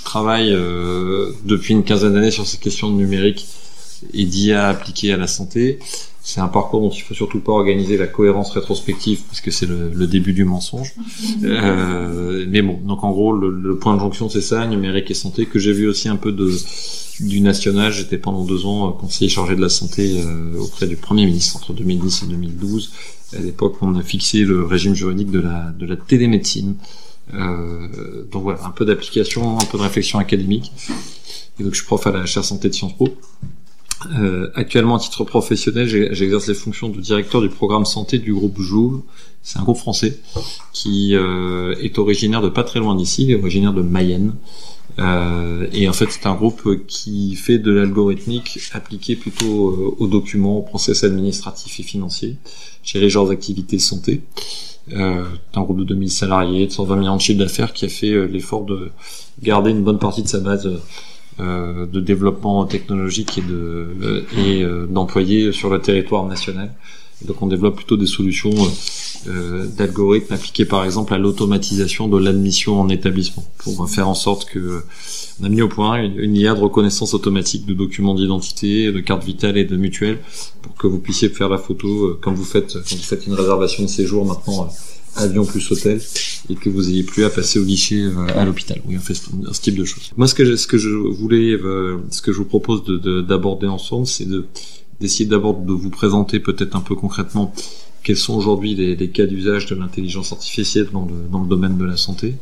travaille depuis une quinzaine d'années sur ces questions de numérique et d'IA appliquée à la santé. C'est un parcours dont il faut surtout pas organiser la cohérence rétrospective parce que c'est le début du mensonge. Mais bon, donc en gros, le point de jonction, c'est ça, numérique et santé, que j'ai vu aussi un peu du national. J'étais pendant 2 ans conseiller chargé de la santé auprès du Premier ministre entre 2010 et 2012. À l'époque, on a fixé le régime juridique de la télémédecine. Donc voilà, un peu d'application, un peu de réflexion académique. Et donc je suis prof à la chaire santé de Sciences Po. Actuellement, à titre professionnel, j'exerce les fonctions de directeur du programme santé du groupe Jouve. C'est un groupe français qui est originaire de pas très loin d'ici, il est originaire de Mayenne. Et en fait, c'est un groupe qui fait de l'algorithmique appliqué plutôt aux documents, aux process administratifs et financiers, gérer leurs activités santé. Un groupe de 2000 salariés, de 120 millions de chiffre d'affaires, qui a fait l'effort de garder une bonne partie de sa base de développement technologique et d'employés sur le territoire national. Et donc on développe plutôt des solutions d'algorithmes appliqués par exemple à l'automatisation de l'admission en établissement pour faire en sorte que on a mis au point une IA de reconnaissance automatique de documents d'identité, de cartes vitales et de mutuelles pour que vous puissiez faire la photo quand vous faites une réservation de séjour maintenant avion plus hôtel et que vous ayez plus à passer au guichet à l'hôpital. Oui, on fait ce type de choses. Moi, ce que je vous propose d'aborder ensemble, c'est d'essayer d'abord de vous présenter peut-être un peu concrètement quels sont aujourd'hui les cas d'usage de l'intelligence artificielle dans le domaine de la santé.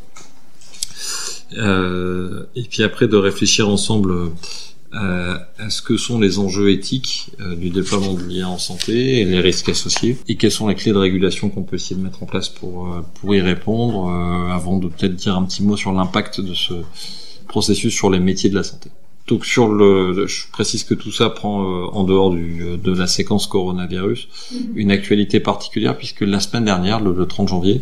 Et puis après de réfléchir ensemble à ce que sont les enjeux éthiques du déploiement de l'IA en santé et les risques associés, et quelles sont les clés de régulation qu'on peut essayer de mettre en place pour y répondre, avant de peut-être dire un petit mot sur l'impact de ce processus sur les métiers de la santé. Donc je précise que tout ça prend en dehors de la séquence coronavirus une actualité particulière, puisque la semaine dernière, le 30 janvier,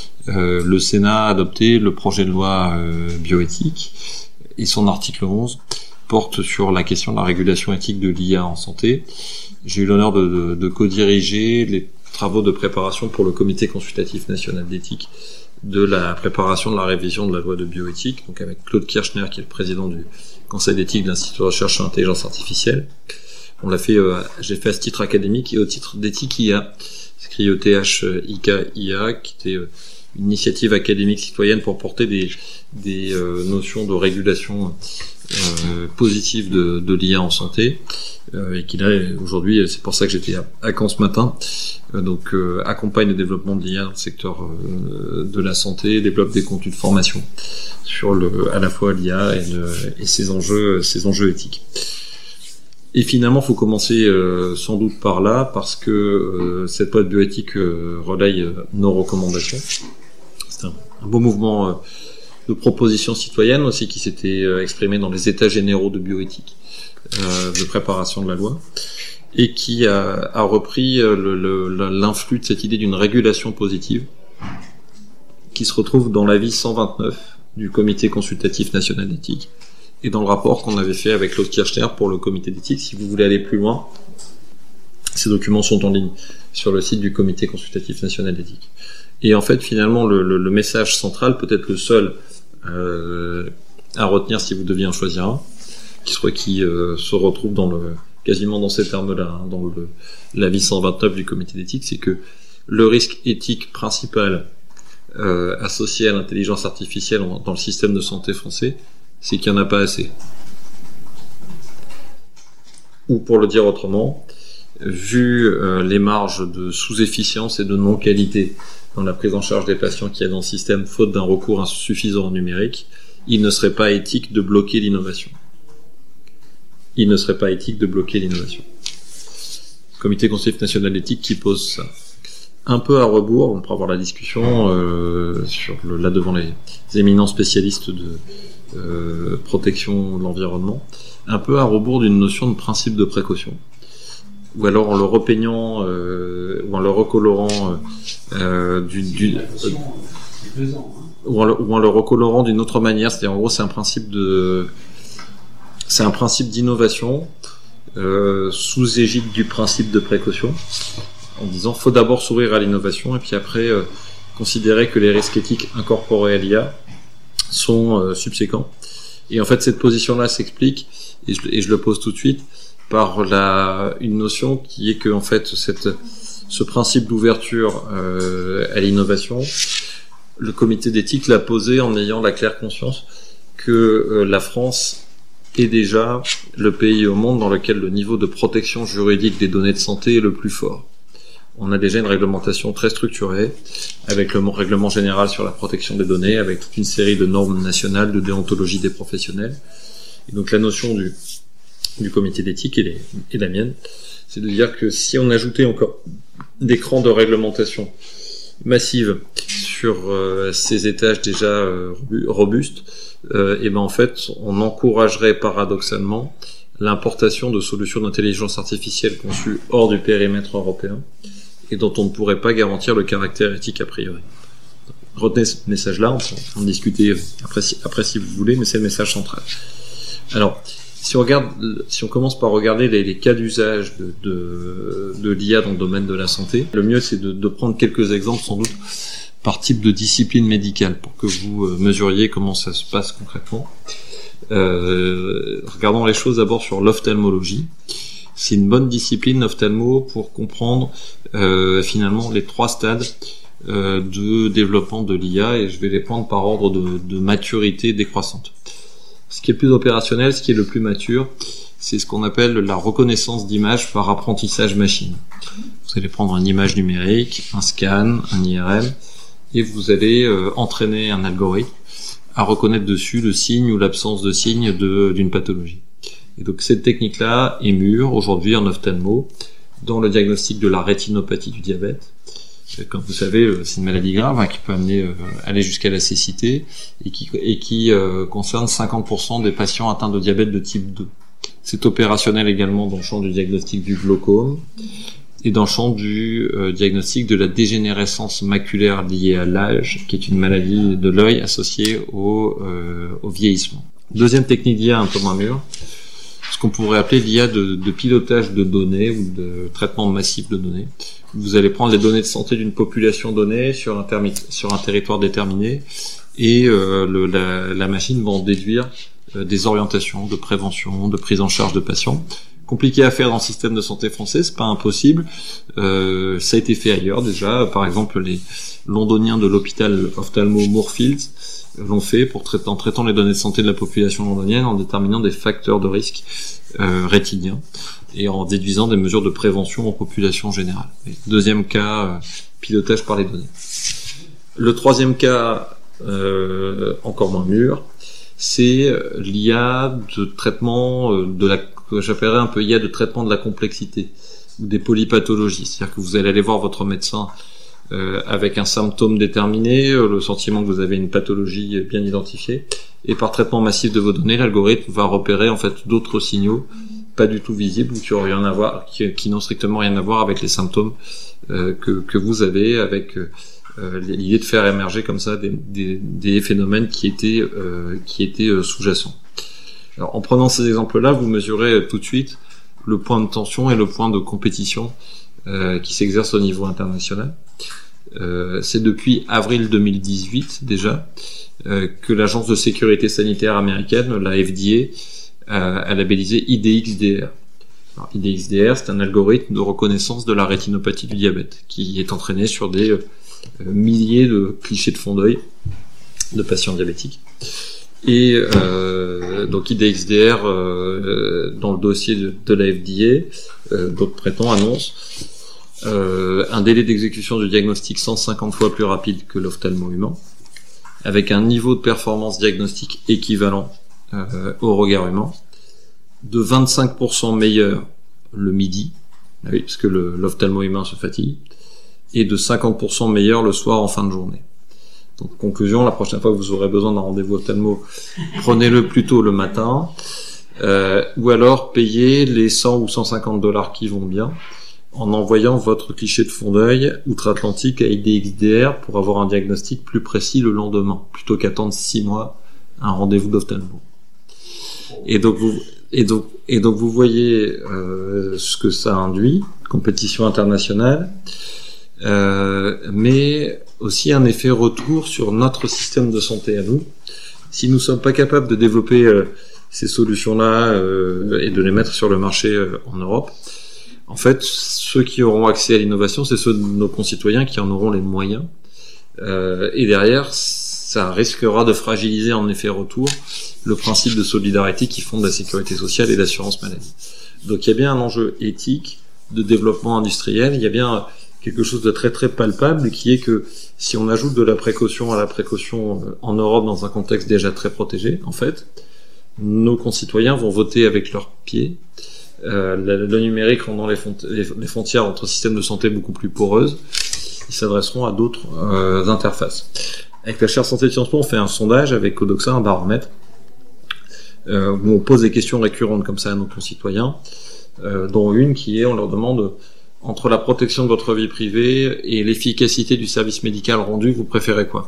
le Sénat a adopté le projet de loi bioéthique, et son article 11 porte sur la question de la régulation éthique de l'IA en santé. J'ai eu l'honneur de co-diriger les travaux de préparation pour le Comité consultatif national d'éthique de la préparation de la révision de la loi de bioéthique, donc avec Claude Kirchner, qui est le président du Conseil d'éthique de l'Institut de recherche sur l'intelligence artificielle. On l'a fait, j'ai fait à ce titre académique et au titre d'éthique IA. C'est écrit ETH-IK-IA, qui était une initiative académique citoyenne pour porter des notions de régulation positive de l'IA en santé, et qui là aujourd'hui, c'est pour ça que j'étais à Caen ce matin, accompagne le développement de l'IA dans le secteur de la santé, développe des contenus de formation sur à la fois l'IA et ses enjeux éthiques. Et finalement, il faut commencer sans doute par là, parce que cette loi de bioéthique relaye nos recommandations. C'est un beau mouvement de propositions citoyennes aussi qui s'était exprimé dans les états généraux de bioéthique, de préparation de la loi, et qui a repris l'influx de cette idée d'une régulation positive qui se retrouve dans l'avis 129 du Comité consultatif national d'éthique et dans le rapport qu'on avait fait avec Claude Kirchner pour le Comité d'éthique. Si vous voulez aller plus loin, ces documents sont en ligne sur le site du Comité consultatif national d'éthique. Et en fait, finalement, le message central, peut-être le seul à retenir si vous deviez en choisir un, qui se retrouve quasiment dans ces termes-là, dans l'avis 129 du Comité d'éthique, c'est que le risque éthique principal associé à l'intelligence artificielle dans le système de santé français, c'est qu'il n'y en a pas assez. Ou pour le dire autrement, vu les marges de sous-efficience et de non-qualité dans la prise en charge des patients qu'il y a dans le système, faute d'un recours insuffisant au numérique, il ne serait pas éthique de bloquer l'innovation. Comité consultatif national d'éthique qui pose ça. Un peu à rebours, on pourra avoir la discussion là devant les éminents spécialistes de protection de l'environnement, un peu à rebours d'une notion de principe de précaution, ou alors en le repeignant ou en le recolorant ou en le recolorant d'une autre manière. C'est-à-dire, en gros, c'est un principe d'innovation sous égide du principe de précaution, en disant faut d'abord s'ouvrir à l'innovation et puis après considérer que les risques éthiques incorporés à l'IA sont subséquents Et en fait, cette position-là s'explique, et je le pose tout de suite, par une notion qui est que, en fait, ce principe d'ouverture à l'innovation, le comité d'éthique l'a posé en ayant la claire conscience que la France est déjà le pays au monde dans lequel le niveau de protection juridique des données de santé est le plus fort. On a déjà une réglementation très structurée, avec le règlement général sur la protection des données, avec toute une série de normes nationales de déontologie des professionnels. Et donc la notion du comité d'éthique et la mienne, c'est de dire que si on ajoutait encore des crans de réglementation massive sur ces étages déjà robustes, et ben en fait on encouragerait paradoxalement l'importation de solutions d'intelligence artificielle conçues hors du périmètre européen et dont on ne pourrait pas garantir le caractère éthique a priori. Retenez ce message-là, on peut en discuter après si vous voulez, mais c'est le message central. Alors, si on commence par regarder les cas d'usage de l'IA dans le domaine de la santé, le mieux c'est de prendre quelques exemples sans doute par type de discipline médicale pour que vous mesuriez comment ça se passe concrètement. Regardons les choses d'abord sur l'ophtalmologie. C'est une bonne discipline l'ophtalmo pour comprendre finalement les 3 stades de développement de l'IA, et je vais les prendre par ordre de maturité décroissante. Ce qui est le plus opérationnel, ce qui est le plus mature, c'est ce qu'on appelle la reconnaissance d'image par apprentissage machine. Vous allez prendre une image numérique, un scan, un IRM, et vous allez entraîner un algorithme à reconnaître dessus le signe ou l'absence de signe d'une pathologie. Et donc cette technique-là est mûre aujourd'hui en ophtalmo dans le diagnostic de la rétinopathie du diabète. Comme vous savez, c'est une maladie grave qui peut aller jusqu'à la cécité et qui concerne 50% des patients atteints de diabète de type 2. C'est opérationnel également dans le champ du diagnostic du glaucome et dans le champ du diagnostic de la dégénérescence maculaire liée à l'âge, qui est une maladie de l'œil associée au vieillissement. Deuxième technique d'IA un peu moins mûre, ce qu'on pourrait appeler l'IA de pilotage de données ou de traitement massif de données. Vous allez prendre les données de santé d'une population donnée sur un territoire déterminé et la machine va en déduire des orientations de prévention, de prise en charge de patients. Compliqué à faire dans le système de santé français, c'est pas impossible. Ça a été fait ailleurs déjà. Par exemple, les londoniens de l'hôpital ophtalmo Moorfields l'ont fait en traitant les données de santé de la population londonienne, en déterminant des facteurs de risque rétiniens et en déduisant des mesures de prévention en population générale. Et deuxième cas, pilotage par les données. Le troisième cas, encore moins mûr, c'est l'IA de traitement que j'appellerais un peu IA de traitement de la complexité ou des polypathologies. C'est-à-dire que vous allez aller voir votre médecin avec un symptôme déterminé, le sentiment que vous avez une pathologie bien identifiée, et par traitement massif de vos données, l'algorithme va repérer en fait d'autres signaux pas du tout visibles ou qui n'ont strictement rien à voir avec les symptômes que vous avez, avec l'idée de faire émerger comme ça des phénomènes qui étaient sous-jacents. Alors, en prenant ces exemples-là, vous mesurez tout de suite le point de tension et le point de compétition qui s'exerce au niveau international. C'est depuis avril 2018 déjà que l'agence de sécurité sanitaire américaine, la FDA, a labellisé IDXDR. Alors, IDXDR, c'est un algorithme de reconnaissance de la rétinopathie du diabète qui est entraîné sur des milliers de clichés de fond d'œil de patients diabétiques. Et donc IDXDR, dans le dossier de la FDA, d'autres traitants annoncent un délai d'exécution du diagnostic 150 fois plus rapide que l'ophtalmo humain, avec un niveau de performance diagnostique équivalent au regard humain, de 25% meilleur le midi, oui, parce que l'ophtalmo humain se fatigue, et de 50% meilleur le soir en fin de journée. Donc, conclusion, la prochaine fois que vous aurez besoin d'un rendez-vous ophtalmo, prenez-le plutôt le matin, ou alors payez les 100 ou 150 $ qui vont bien, en envoyant votre cliché de fond d'œil outre-Atlantique à IDXDR pour avoir un diagnostic plus précis le lendemain, plutôt qu'attendre 6 mois un rendez-vous d'ophtalmo. Et donc vous voyez ce que ça induit, compétition internationale, mais aussi un effet retour sur notre système de santé à nous, Si nous sommes pas capables de développer ces solutions-là et de les mettre sur le marché en Europe, en fait, ceux qui auront accès à l'innovation, c'est ceux de nos concitoyens qui en auront les moyens. Et derrière, ça risquera de fragiliser en effet retour le principe de solidarité qui fonde la sécurité sociale et l'assurance maladie. Donc il y a bien un enjeu éthique de développement industriel, il y a bien quelque chose de très très palpable qui est que si on ajoute de la précaution à la précaution en Europe dans un contexte déjà très protégé, en fait, nos concitoyens vont voter avec leurs pieds. Le numérique rendant les frontières entre systèmes de santé beaucoup plus poreuses, ils s'adresseront à d'autres interfaces. Avec la chaire santé de Sciences Po, on fait un sondage avec Codoxa, un baromètre, où on pose des questions récurrentes comme ça à nos concitoyens, dont une qui est, on leur demande, entre la protection de votre vie privée et l'efficacité du service médical rendu, vous préférez quoi?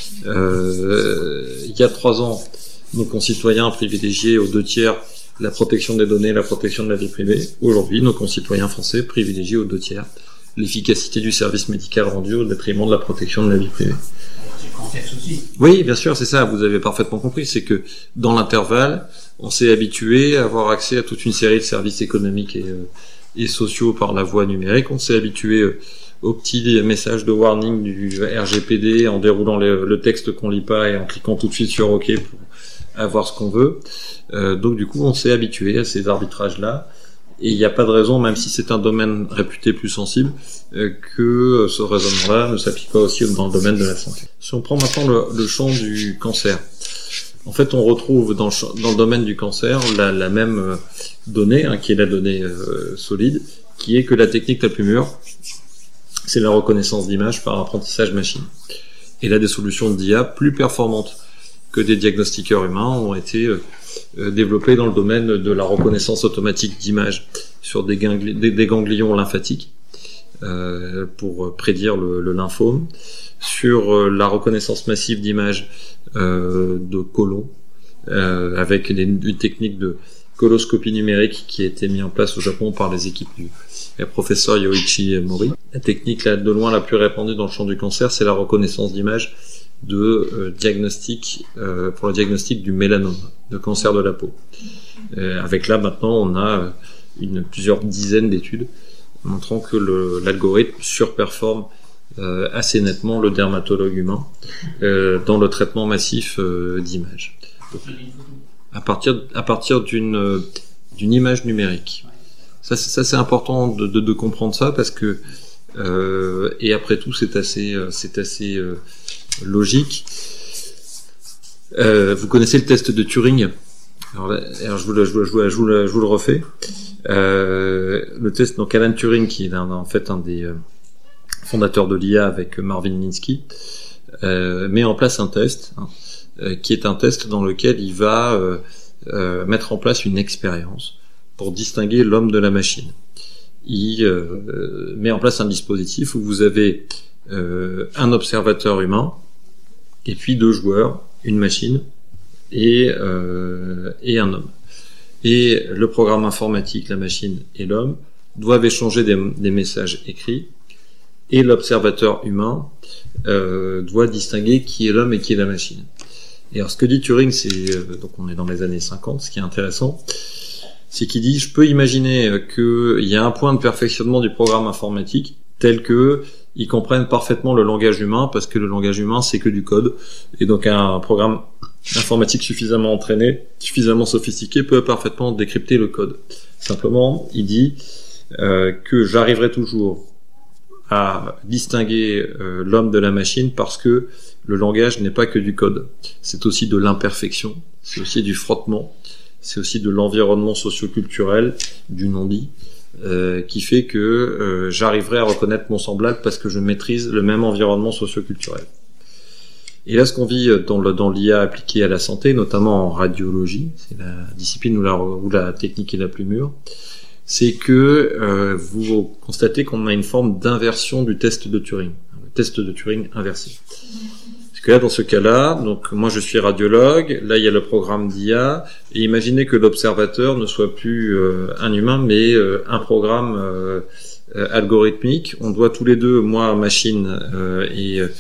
Il y a 3 ans, nos concitoyens privilégiaient aux 2/3 la protection des données, la protection de la vie privée. Aujourd'hui, nos concitoyens français privilégient aux 2/3 l'efficacité du service médical rendu au détriment de la protection de la vie privée. C'est le contexte aussi. Oui, bien sûr, c'est ça, vous avez parfaitement compris. C'est que dans l'intervalle, on s'est habitué à avoir accès à toute une série de services économiques et sociaux par la voie numérique. On s'est habitué aux petits messages de warning du RGPD en déroulant le texte qu'on lit pas et en cliquant tout de suite sur OK pour avoir ce qu'on veut. Donc du coup, on s'est habitué à ces arbitrages-là. Et il n'y a pas de raison, même si c'est un domaine réputé plus sensible, que ce raisonnement-là ne s'applique pas aussi dans le domaine de la santé. Si on prend maintenant le champ du cancer, en fait, on retrouve dans le domaine du cancer la même donnée, qui est la donnée solide, qui est que la technique la plus mûre, c'est la reconnaissance d'image par apprentissage machine. Et là, des solutions d'IA plus performantes que des diagnostiqueurs humains ont été développés dans le domaine de la reconnaissance automatique d'images sur des ganglions lymphatiques pour prédire le lymphome, sur la reconnaissance massive d'images de côlon avec une technique de coloscopie numérique qui a été mise en place au Japon par les équipes du professeur Yoichi Mori. La technique de loin la plus répandue dans le champ du cancer, c'est la reconnaissance d'images de diagnostic pour le diagnostic du mélanome, de cancer de la peau. Avec là maintenant on a plusieurs dizaines d'études montrant que l'algorithme surperforme assez nettement le dermatologue humain dans le traitement massif d'images. À partir d'une image numérique. Ça c'est important de comprendre ça parce que et après tout c'est assez logique. Vous connaissez le test de Turing. Alors je vous le refais. Le test, donc Alan Turing, qui est en fait un des fondateurs de l'IA avec Marvin Minsky, met en place un test, qui est un test dans lequel il va mettre en place une expérience pour distinguer l'homme de la machine. Il met en place un dispositif où vous avez un observateur humain et puis 2 joueurs, une machine et un homme. Et le programme informatique, la machine et l'homme doivent échanger des messages écrits et l'observateur humain doit distinguer qui est l'homme et qui est la machine. Et alors ce que dit Turing, donc on est dans les années 50, ce qui est intéressant, c'est qu'il dit, je peux imaginer qu'il y a un point de perfectionnement du programme informatique tel que ils comprennent parfaitement le langage humain, parce que le langage humain c'est que du code, et donc un programme informatique suffisamment entraîné, suffisamment sophistiqué peut parfaitement décrypter le code. Simplement, il dit que j'arriverai toujours à distinguer l'homme de la machine parce que le langage n'est pas que du code. C'est aussi de l'imperfection, c'est aussi du frottement, c'est aussi de l'environnement socio-culturel, du non-dit, qui fait que j'arriverai à reconnaître mon semblable parce que je maîtrise le même environnement socio-culturel. Et là, ce qu'on vit dans l'IA appliquée à la santé, notamment en radiologie, c'est la discipline où la technique est la plus mûre, c'est que vous constatez qu'on a une forme d'inversion du test de Turing, le test de Turing inversé. Parce que là, dans ce cas-là, donc moi je suis radiologue, là il y a le programme d'IA, et imaginez que l'observateur ne soit plus un humain, mais un programme algorithmique. On doit tous les deux, moi machine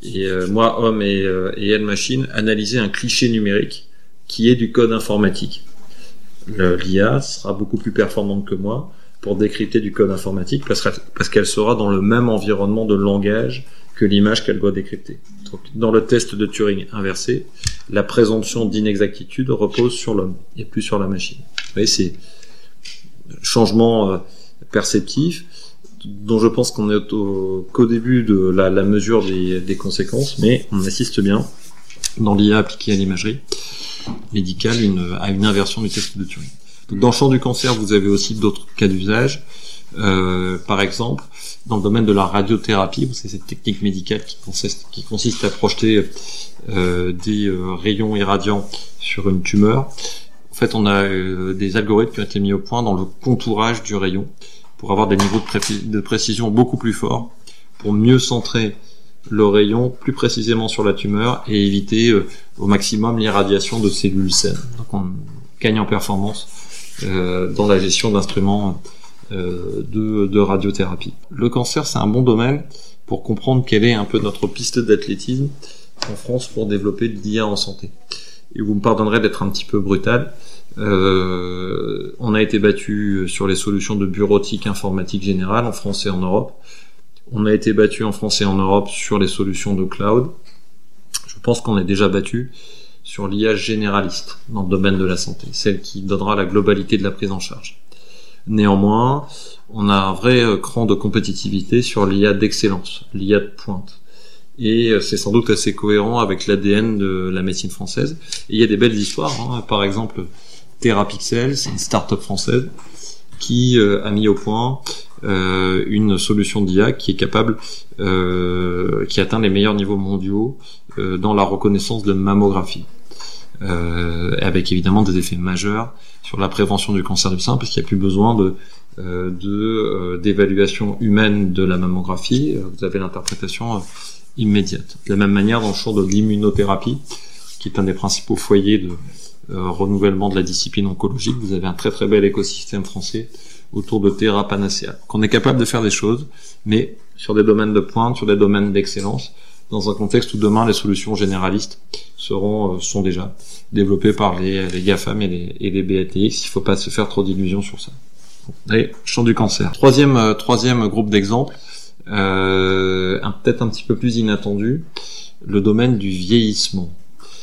et moi, homme, et elle, machine, analyser un cliché numérique qui est du code informatique. L'IA sera beaucoup plus performante que moi pour décrypter du code informatique parce qu'elle sera dans le même environnement de langage que l'image qu'elle doit décrypter. Donc, dans le test de Turing inversé, la présomption d'inexactitude repose sur l'homme et plus sur la machine. Vous voyez, c'est changement perceptif dont je pense qu'on est qu'au début de la mesure des conséquences, mais on assiste bien dans l'IA appliquée à l'imagerie médicale à une inversion du test de Turing. Donc, dans le champ du cancer, vous avez aussi d'autres cas d'usage. Par exemple, dans le domaine de la radiothérapie, c'est cette technique médicale qui consiste à projeter des rayons irradiants sur une tumeur. En fait, on a des algorithmes qui ont été mis au point dans le contourage du rayon pour avoir des niveaux de précision beaucoup plus forts, pour mieux centrer le rayon plus précisément sur la tumeur et éviter au maximum l'irradiation de cellules saines. Donc on gagne en performance dans la gestion d'instruments de radiothérapie. Le cancer, c'est un bon domaine pour comprendre quelle est un peu notre piste d'athlétisme en France pour développer de l'IA en santé. Et vous me pardonnerez d'être un petit peu brutal. On a été battu sur les solutions de bureautique informatique générale en France et en Europe. On a été battu en France et en Europe sur les solutions de cloud. Je pense qu'on est déjà battu sur l'IA généraliste dans le domaine de la santé, celle qui donnera la globalité de la prise en charge. Néanmoins, on a un vrai cran de compétitivité sur l'IA d'excellence, l'IA de pointe. Et c'est sans doute assez cohérent avec l'ADN de la médecine française. Et il y a des belles histoires, hein. Par exemple, Therapixel, c'est une start-up française qui a mis au point une solution d'IA qui est capable, qui atteint les meilleurs niveaux mondiaux dans la reconnaissance de mammographie, avec évidemment des effets majeurs sur la prévention du cancer du sein, parce qu'il n'y a plus besoin d'évaluation humaine de la mammographie. Vous avez l'interprétation immédiate. De la même manière, dans le champ de l'immunothérapie, qui est un des principaux foyers de renouvellement de la discipline oncologique, vous avez un très très bel écosystème français autour de Terra Panacea. Qu'on est capable de faire des choses, mais sur des domaines de pointe, sur des domaines d'excellence, dans un contexte où demain les solutions généralistes sont déjà développées par les GAFAM et les BATX. Il ne faut pas se faire trop d'illusions sur ça. Allez, champ du cancer. Troisième groupe d'exemples, peut-être un petit peu plus inattendu, le domaine du vieillissement.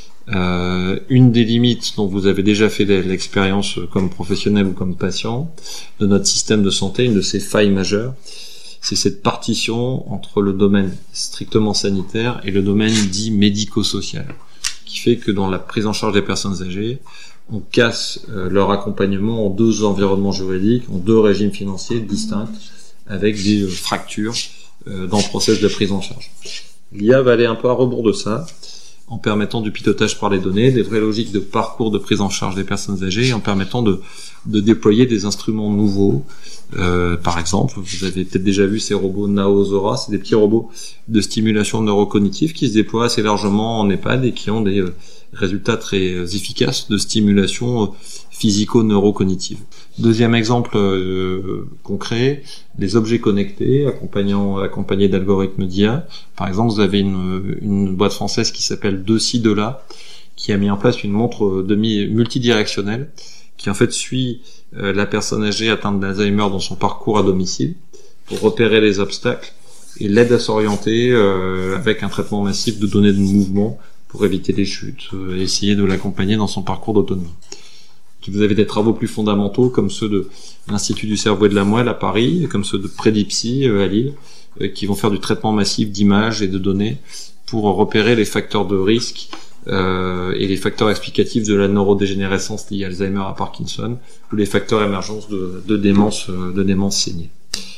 Une des limites dont vous avez déjà fait l'expérience comme professionnel ou comme patient de notre système de santé, une de ses failles majeures, c'est cette partition entre le domaine strictement sanitaire et le domaine dit médico-social, qui fait que dans la prise en charge des personnes âgées, on casse leur accompagnement en deux environnements juridiques, en deux régimes financiers distincts, avec des fractures dans le process de prise en charge. L'IA va aller un peu à rebours de ça, en permettant du pilotage par les données, des vraies logiques de parcours de prise en charge des personnes âgées, et en permettant de déployer des instruments nouveaux. Par exemple, vous avez peut-être déjà vu ces robots Naozora, c'est des petits robots de stimulation neurocognitive qui se déploient assez largement en EHPAD et qui ont des résultats très efficaces de stimulation physico-neurocognitive. Deuxième exemple concret, les objets connectés accompagnés d'algorithmes d'IA. Par exemple, vous avez une boîte française qui s'appelle Deci de là, qui a mis en place une montre multidirectionnelle qui en fait suit la personne âgée atteinte d'Alzheimer dans son parcours à domicile pour repérer les obstacles et l'aide à s'orienter avec un traitement massif de données de mouvement pour éviter les chutes, essayer de l'accompagner dans son parcours d'autonomie. Vous avez des travaux plus fondamentaux comme ceux de l'Institut du cerveau et de la moelle à Paris, comme ceux de Predipsy à Lille, qui vont faire du traitement massif d'images et de données pour repérer les facteurs de risque et les facteurs explicatifs de la neurodégénérescence liée à Alzheimer, à Parkinson, ou les facteurs émergence de démence sénile.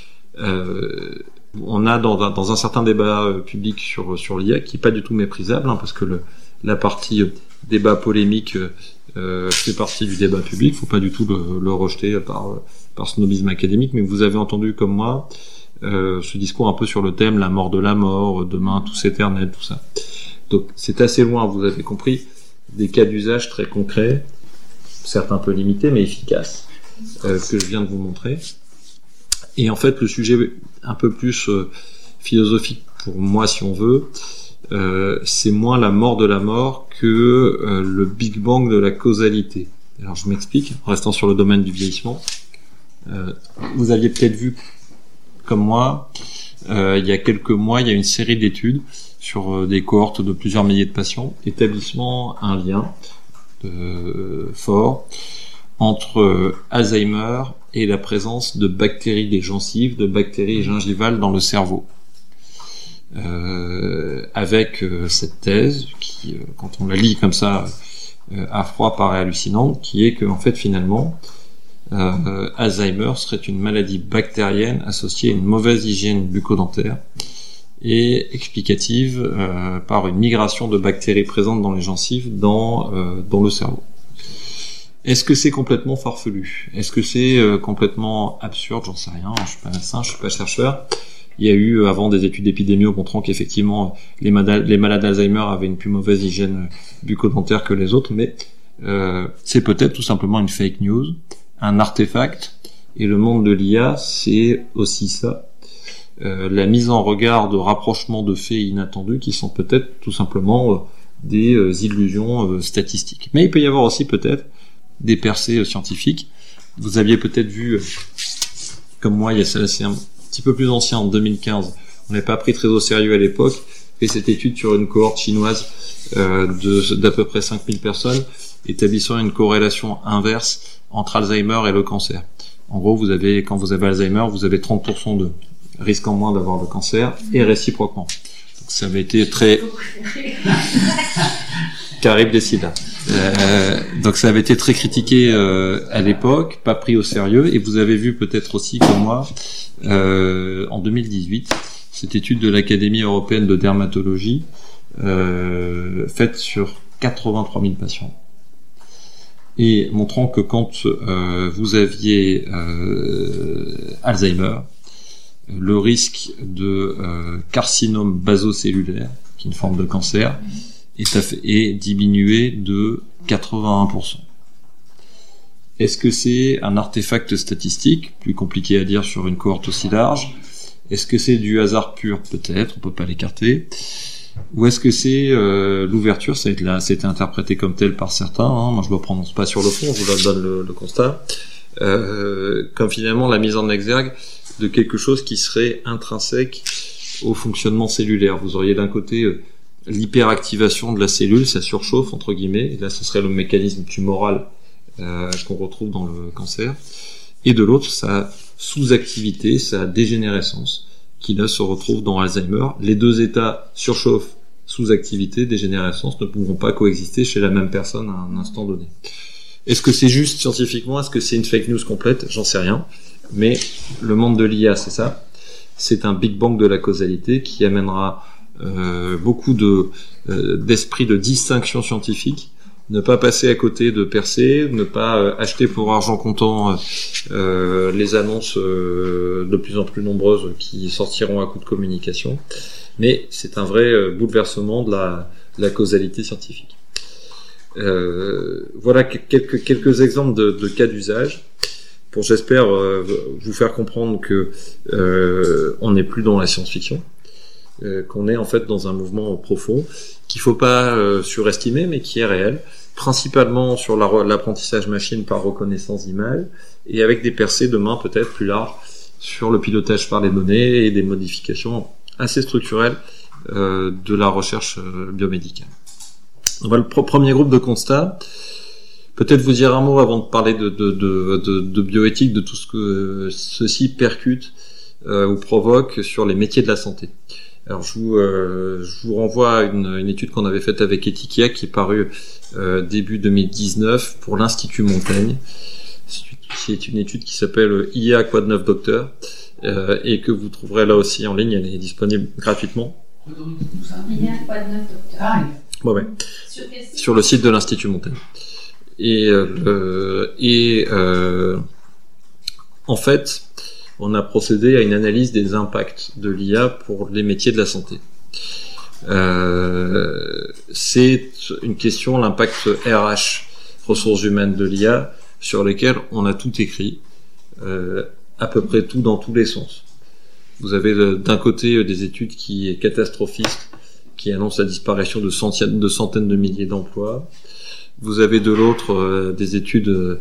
On a dans un certain débat public sur l'IA qui est pas du tout méprisable, hein, parce que la partie débat polémique fait partie du débat public, faut pas du tout le rejeter par snobisme académique, mais vous avez entendu comme moi ce discours un peu sur le thème la mort de la mort, demain tous éternels, tout ça. Donc c'est assez loin, vous avez compris, des cas d'usage très concrets, certes un peu limités mais efficaces, que je viens de vous montrer. Et en fait le sujet un peu plus philosophique pour moi si on veut, c'est moins la mort de la mort que le Big Bang de la causalité. Alors je m'explique, en restant sur le domaine du vieillissement. Vous aviez peut-être vu, comme moi, il y a quelques mois, il y a une série d'études sur des cohortes de plusieurs milliers de patients, établissant un lien fort entre Alzheimer et la présence de bactéries des gencives, de bactéries gingivales dans le cerveau. Avec cette thèse qui, quand on la lit comme ça à froid, paraît hallucinante, qui est que en fait finalement Alzheimer serait une maladie bactérienne associée à une mauvaise hygiène bucco-dentaire et explicative par une migration de bactéries présentes dans les gencives dans le cerveau. Est-ce que c'est complètement farfelu? Est-ce que c'est complètement absurde? J'en sais rien, je suis pas médecin, je suis pas chercheur. Il y a eu avant des études épidémiques montrant qu'effectivement les malades d'Alzheimer avaient une plus mauvaise hygiène bucco-dentaire que les autres, mais c'est peut-être tout simplement une fake news, un artefact, et le monde de l'IA, c'est aussi ça. La mise en regard de rapprochements de faits inattendus qui sont peut-être tout simplement des illusions statistiques. Mais il peut y avoir aussi peut-être des percées scientifiques. Vous aviez peut-être vu, comme moi, il y a ça, c'est un petit peu plus ancien, en 2015. On n'avait pas pris très au sérieux à l'époque, fait cette étude sur une cohorte chinoise d'à peu près 5000 personnes, établissant une corrélation inverse entre Alzheimer et le cancer. En gros, quand vous avez Alzheimer, vous avez 30% de risque en moins d'avoir le cancer, et réciproquement. Donc, ça avait été très... Carib décida. Donc ça avait été très critiqué à l'époque, pas pris au sérieux, et vous avez vu peut-être aussi comme moi, en 2018, cette étude de l'Académie européenne de dermatologie, faite sur 83 000 patients, et montrant que quand vous aviez Alzheimer, le risque de carcinome basocellulaire, qui est une forme de cancer, est diminué de 81%. Est-ce que c'est un artefact statistique, plus compliqué à dire sur une cohorte aussi large? Est-ce que c'est du hasard pur? Peut-être, on peut pas l'écarter. Ou est-ce que c'est l'ouverture? C'était interprété comme tel par certains, hein. Moi je ne me prononce pas sur le fond, je vous donne le constat. Comme finalement la mise en exergue de quelque chose qui serait intrinsèque au fonctionnement cellulaire. Vous auriez d'un côté l'hyperactivation de la cellule, ça surchauffe entre guillemets, et là ce serait le mécanisme tumoral qu'on retrouve dans le cancer, et de l'autre sa sous-activité, sa dégénérescence, qui là se retrouve dans Alzheimer. Les deux états, surchauffe, sous-activité, dégénérescence, ne pourront pas coexister chez la même personne à un instant donné. Est-ce que c'est juste scientifiquement? Est-ce que c'est une fake news complète? J'en sais rien, mais le monde de l'IA, c'est ça. C'est un Big Bang de la causalité qui amènera beaucoup d'esprit de distinction scientifique, ne pas passer à côté de percées, ne pas acheter pour argent comptant les annonces de plus en plus nombreuses qui sortiront à coup de communication, mais c'est un vrai bouleversement de la causalité scientifique. Voilà quelques exemples de cas d'usage pour, j'espère, vous faire comprendre que on n'est plus dans la science-fiction, qu'on est en fait dans un mouvement profond qu'il faut pas surestimer, mais qui est réel, principalement sur l'apprentissage machine par reconnaissance d'image, et avec des percées demain peut-être plus larges sur le pilotage par les données et des modifications assez structurelles de la recherche biomédicale. Voilà le premier groupe de constats. Peut-être vous dire un mot avant de parler de bioéthique, de tout ce que ceci percute ou provoque sur les métiers de la santé. Alors je vous renvoie à une étude qu'on avait faite avec Etikia qui est parue début 2019 pour l'Institut Montaigne. C'est une étude qui s'appelle IA Quoi de neuf docteur et que vous trouverez là aussi en ligne, elle est disponible gratuitement. IA Quoi de neuf docteur. Ouais. Sur le site de l'Institut Montaigne. En fait, on a procédé à une analyse des impacts de l'IA pour les métiers de la santé. C'est une question, l'impact RH, ressources humaines de l'IA, sur lesquelles on a tout écrit, à peu près tout dans tous les sens. Vous avez d'un côté des études qui est catastrophiste, qui annonce la disparition de centaines de milliers d'emplois. Vous avez de l'autre des études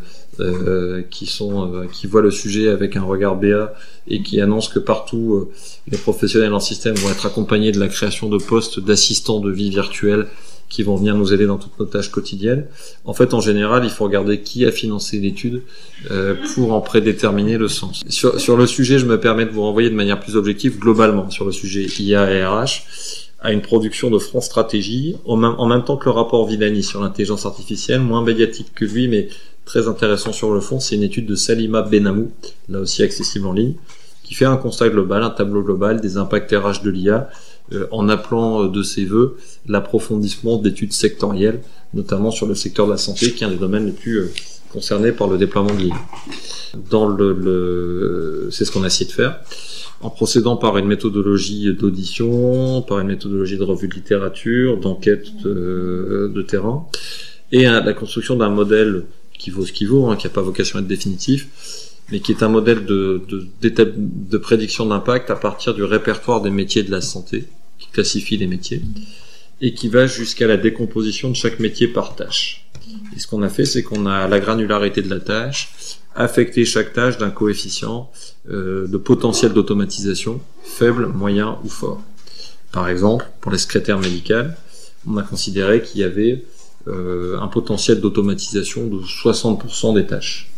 qui voient le sujet avec un regard BA et qui annoncent que partout les professionnels en système vont être accompagnés de la création de postes d'assistants de vie virtuels qui vont venir nous aider dans toutes nos tâches quotidiennes. En fait, en général, il faut regarder qui a financé l'étude pour en prédéterminer le sens. Sur le sujet, je me permets de vous renvoyer de manière plus objective, globalement, sur le sujet IA et RH, à une production de France Stratégie, en même temps que le rapport Villani sur l'intelligence artificielle, moins médiatique que lui, mais très intéressant sur le fond. C'est une étude de Salima Benamou, là aussi accessible en ligne, qui fait un constat global, un tableau global des impacts RH de l'IA, en appelant de ses vœux l'approfondissement d'études sectorielles, notamment sur le secteur de la santé, qui est un des domaines les plus concernés par le déploiement de l'IA. C'est ce qu'on a essayé de faire, en procédant par une méthodologie d'audition, par une méthodologie de revue de littérature, d'enquête de terrain, et la construction d'un modèle qui vaut ce qu'il vaut, qui n'a pas vocation à être définitif, mais qui est un modèle de prédiction d'impact à partir du répertoire des métiers de la santé, qui classifie les métiers, et qui va jusqu'à la décomposition de chaque métier par tâche. Et ce qu'on a fait, c'est qu'on a la granularité de la tâche, affecté chaque tâche d'un coefficient de potentiel d'automatisation, faible, moyen ou fort. Par exemple, pour les secrétaires médicales, on a considéré qu'il y avait un potentiel d'automatisation de 60% des tâches.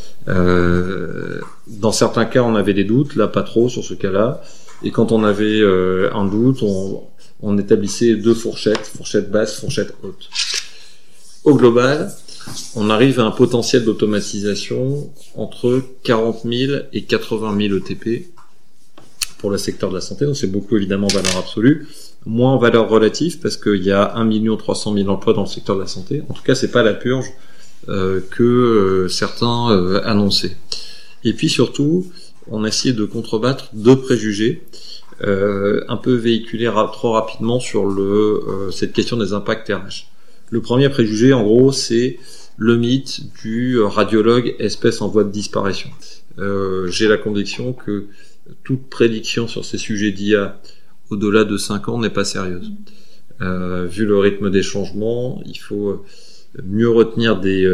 Dans certains cas, on avait des doutes, là pas trop sur ce cas-là, et quand on avait un doute, on établissait deux fourchette basse, fourchette haute. Au global, on arrive à un potentiel d'automatisation entre 40 000 et 80 000 ETP pour le secteur de la santé, donc c'est beaucoup évidemment en valeur absolue, moins en valeur relative parce qu'il y a 1 300 000 emplois dans le secteur de la santé. En tout cas, c'est pas la purge que certains annonçaient. Et puis surtout, on a essayé de contrebattre deux préjugés un peu véhiculés trop rapidement sur cette question des impacts RH. Le premier préjugé, en gros, c'est le mythe du radiologue espèce en voie de disparition. J'ai la conviction que toute prédiction sur ces sujets d'IA au-delà de 5 ans n'est pas sérieuse. Vu le rythme des changements, il faut mieux retenir des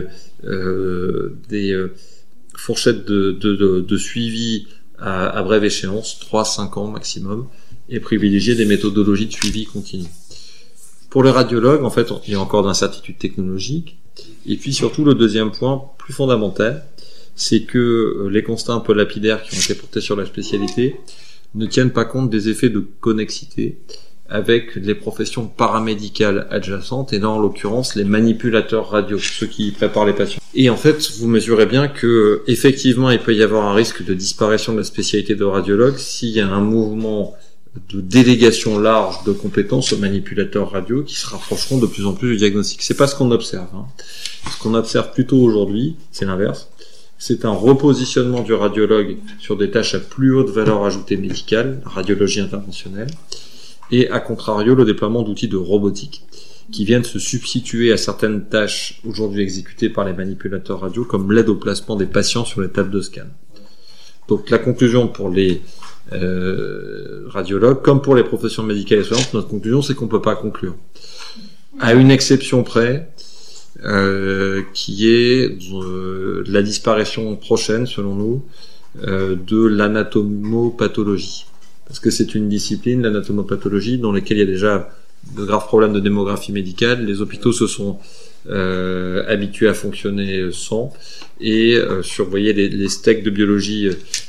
fourchettes de suivi à brève échéance, 3-5 ans maximum, et privilégier des méthodologies de suivi continu. Pour les radiologues, en fait, il y a encore d'incertitudes technologiques. Et puis surtout, le deuxième point, plus fondamental, c'est que les constats un peu lapidaires qui ont été portés sur la spécialité ne tiennent pas compte des effets de connexité avec les professions paramédicales adjacentes, et là, en l'occurrence, les manipulateurs radio, ceux qui préparent les patients. Et en fait, vous mesurez bien que, effectivement, il peut y avoir un risque de disparition de la spécialité de radiologue s'il y a un mouvement de délégation large de compétences aux manipulateurs radio qui se rapprocheront de plus en plus du diagnostic. C'est pas ce qu'on observe. Ce qu'on observe plutôt aujourd'hui, c'est l'inverse. C'est un repositionnement du radiologue sur des tâches à plus haute valeur ajoutée médicale, radiologie interventionnelle, et à contrario, le déploiement d'outils de robotique qui viennent se substituer à certaines tâches aujourd'hui exécutées par les manipulateurs radio, comme l'aide au placement des patients sur les tables de scan. Donc la conclusion pour les radiologues, comme pour les professions médicales et soignantes, notre conclusion, c'est qu'on peut pas conclure. À une exception près, qui est la disparition prochaine, selon nous, de l'anatomopathologie. Parce que c'est une discipline, l'anatomopathologie, dans laquelle il y a déjà de graves problèmes de démographie médicale. Les hôpitaux se sont habitués à fonctionner sans, et surveiller les steaks de biologie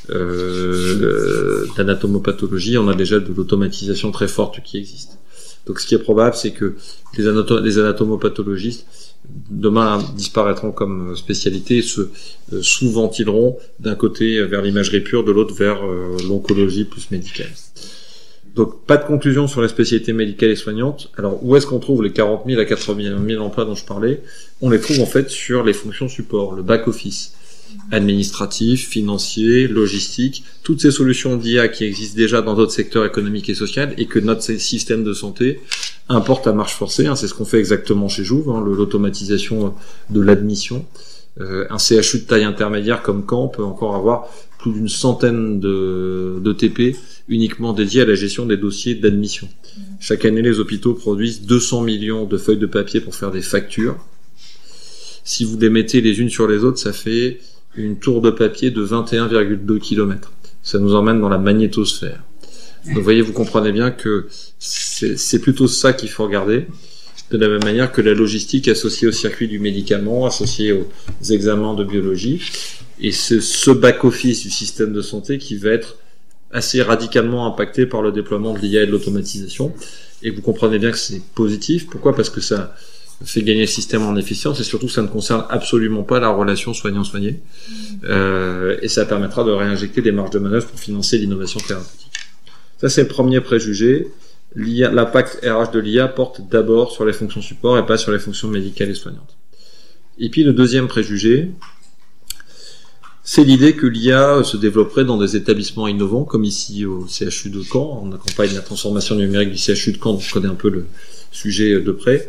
d'anatomopathologie, on a déjà de l'automatisation très forte qui existe. Donc ce qui est probable, c'est que les anatomopathologistes demain disparaîtront comme spécialité et se sous-ventileront d'un côté vers l'imagerie pure, de l'autre vers l'oncologie plus médicale. Donc pas de conclusion sur la spécialité médicale et soignante. Alors où est-ce qu'on trouve les 40 000 à 80 000 emplois dont je parlais? On les trouve en fait sur les fonctions support, le back-office, administratif, financier, logistique, toutes ces solutions d'IA qui existent déjà dans d'autres secteurs économiques et sociaux et que notre système de santé importe à marche forcée. C'est ce qu'on fait exactement chez Jouve, l'automatisation de l'admission. Un CHU de taille intermédiaire comme Caen peut encore avoir plus d'une centaine de TP uniquement dédié à la gestion des dossiers d'admission. Chaque année, les hôpitaux produisent 200 millions de feuilles de papier pour faire des factures. Si vous les mettez les unes sur les autres, ça fait une tour de papier de 21,2 km. Ça nous emmène dans la magnétosphère. Donc vous voyez, vous comprenez bien que c'est plutôt ça qu'il faut regarder, de la même manière que la logistique associée au circuit du médicament, associée aux examens de biologie, et c'est ce back-office du système de santé qui va être assez radicalement impacté par le déploiement de l'IA et de l'automatisation. Et vous comprenez bien que c'est positif. Pourquoi ? Parce que ça fait gagner le système en efficience et surtout ça ne concerne absolument pas la relation soignant-soigné. Et ça permettra de réinjecter des marges de manœuvre pour financer l'innovation thérapeutique. Ça, c'est le premier préjugé. L'impact RH de l'IA porte d'abord sur les fonctions support et pas sur les fonctions médicales et soignantes. Et puis le deuxième préjugé, c'est l'idée que l'IA se développerait dans des établissements innovants, comme ici au CHU de Caen. On accompagne la transformation numérique du CHU de Caen, donc je connais un peu le sujet de près.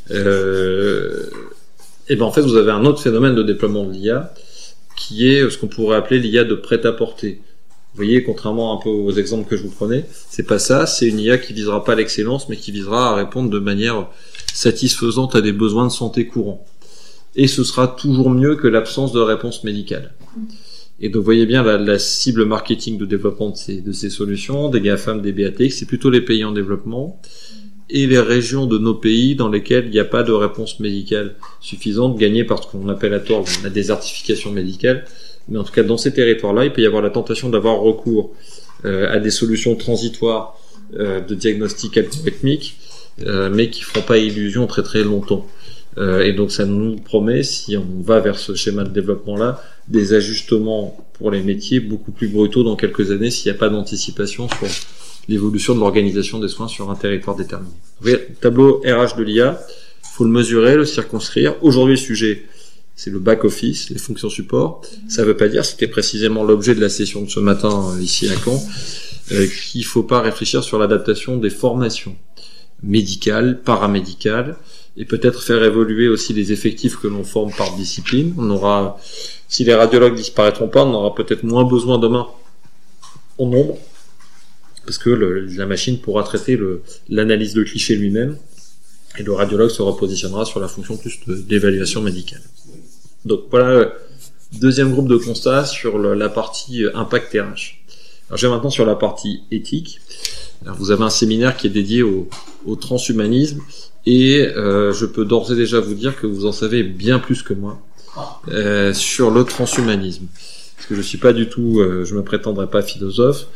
Et ben en fait, vous avez un autre phénomène de déploiement de l'IA, qui est ce qu'on pourrait appeler l'IA de prêt-à-porter. Vous voyez, contrairement un peu aux exemples que je vous prenais, c'est pas ça, c'est une IA qui visera pas l'excellence, mais qui visera à répondre de manière satisfaisante à des besoins de santé courants. Et ce sera toujours mieux que l'absence de réponse médicale. Et donc, vous voyez bien la cible marketing de développement de ces solutions, des GAFAM, des BATX, c'est plutôt les pays en développement et les régions de nos pays dans lesquelles il n'y a pas de réponse médicale suffisante, gagnée par ce qu'on appelle à tort la désertification médicale. Mais en tout cas, dans ces territoires-là, il peut y avoir la tentation d'avoir recours à des solutions transitoires de diagnostic algorithmique, mais qui ne feront pas illusion très très longtemps. Et donc ça nous promet, si on va vers ce schéma de développement-là, des ajustements pour les métiers beaucoup plus brutaux dans quelques années s'il n'y a pas d'anticipation sur l'évolution de l'organisation des soins sur un territoire déterminé. Vous voyez, tableau RH de l'IA, il faut le mesurer, le circonscrire. Aujourd'hui, le sujet, c'est le back-office, les fonctions support. Ça ne veut pas dire, c'était précisément l'objet de la session de ce matin ici à Caen, qu'il ne faut pas réfléchir sur l'adaptation des formations médicales, paramédicales, et peut-être faire évoluer aussi les effectifs que l'on forme par discipline. On aura, si les radiologues disparaîtront pas, on aura peut-être moins besoin demain en nombre, parce que la machine pourra traiter l'analyse de clichés lui-même, et le radiologue se repositionnera sur la fonction plus d'évaluation médicale. Donc voilà, deuxième groupe de constats sur la partie impact RH. Alors je vais maintenant sur la partie éthique. Alors, vous avez un séminaire qui est dédié au transhumanisme, et je peux d'ores et déjà vous dire que vous en savez bien plus que moi sur le transhumanisme. Parce que je suis pas du tout, je me prétendrai pas philosophe,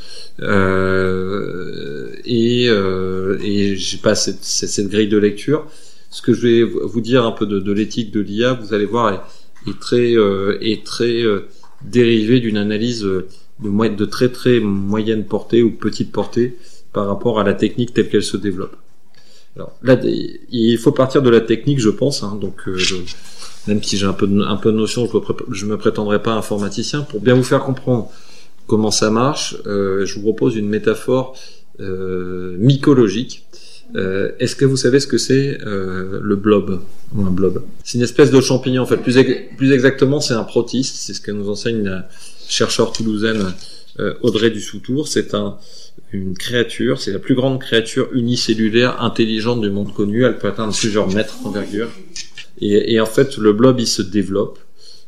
et j'ai pas cette grille de lecture. Ce que je vais vous dire un peu de l'éthique de l'IA, vous allez voir, est très dérivé d'une analyse de très très moyenne portée ou petite portée par rapport à la technique telle qu'elle se développe. Alors là, il faut partir de la technique, je pense. Donc, même si j'ai un peu de notion, je me prétendrai pas informaticien. Pour bien vous faire comprendre comment ça marche, je vous propose une métaphore mycologique. Est-ce que vous savez ce que c'est le blob ou un blob? C'est une espèce de champignon. En fait, plus exactement, c'est un protiste. C'est ce que nous enseigne la chercheure toulousaine Audrey Dussoutour. C'est une créature, c'est la plus grande créature unicellulaire intelligente du monde connu. Elle peut atteindre plusieurs mètres d'envergure. Et en fait, le blob, il se développe.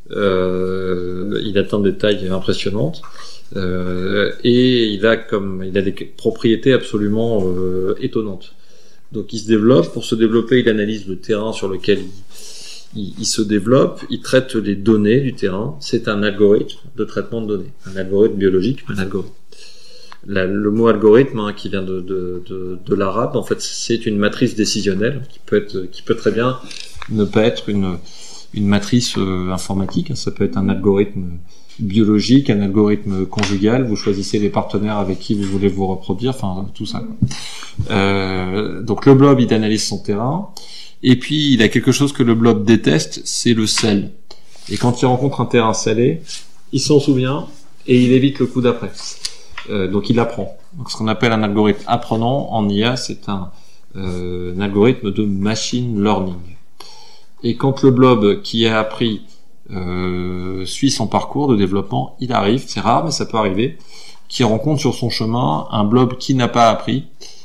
Il atteint des tailles impressionnantes. Et il a des propriétés absolument étonnantes. Donc, il se développe. Pour se développer, il analyse le terrain sur lequel il se développe. Il traite les données du terrain. C'est un algorithme de traitement de données. Un algorithme biologique, mais un algorithme. Le mot algorithme, qui vient de l'arabe, en fait, c'est une matrice décisionnelle qui peut très bien ne pas être une matrice informatique. Ça peut être un algorithme biologique, un algorithme conjugal. Vous choisissez les partenaires avec qui vous voulez vous reproduire, enfin tout ça. Donc le blob, il analyse son terrain, et puis il a quelque chose que le blob déteste, c'est le sel. Et quand il rencontre un terrain salé, il s'en souvient et il évite le coup d'après. Donc il apprend. Donc ce qu'on appelle un algorithme apprenant en IA, c'est un algorithme de machine learning. Et quand le blob qui a appris suit son parcours de développement, il arrive, c'est rare mais ça peut arriver, qui rencontre sur son chemin un blob qui n'a pas appris,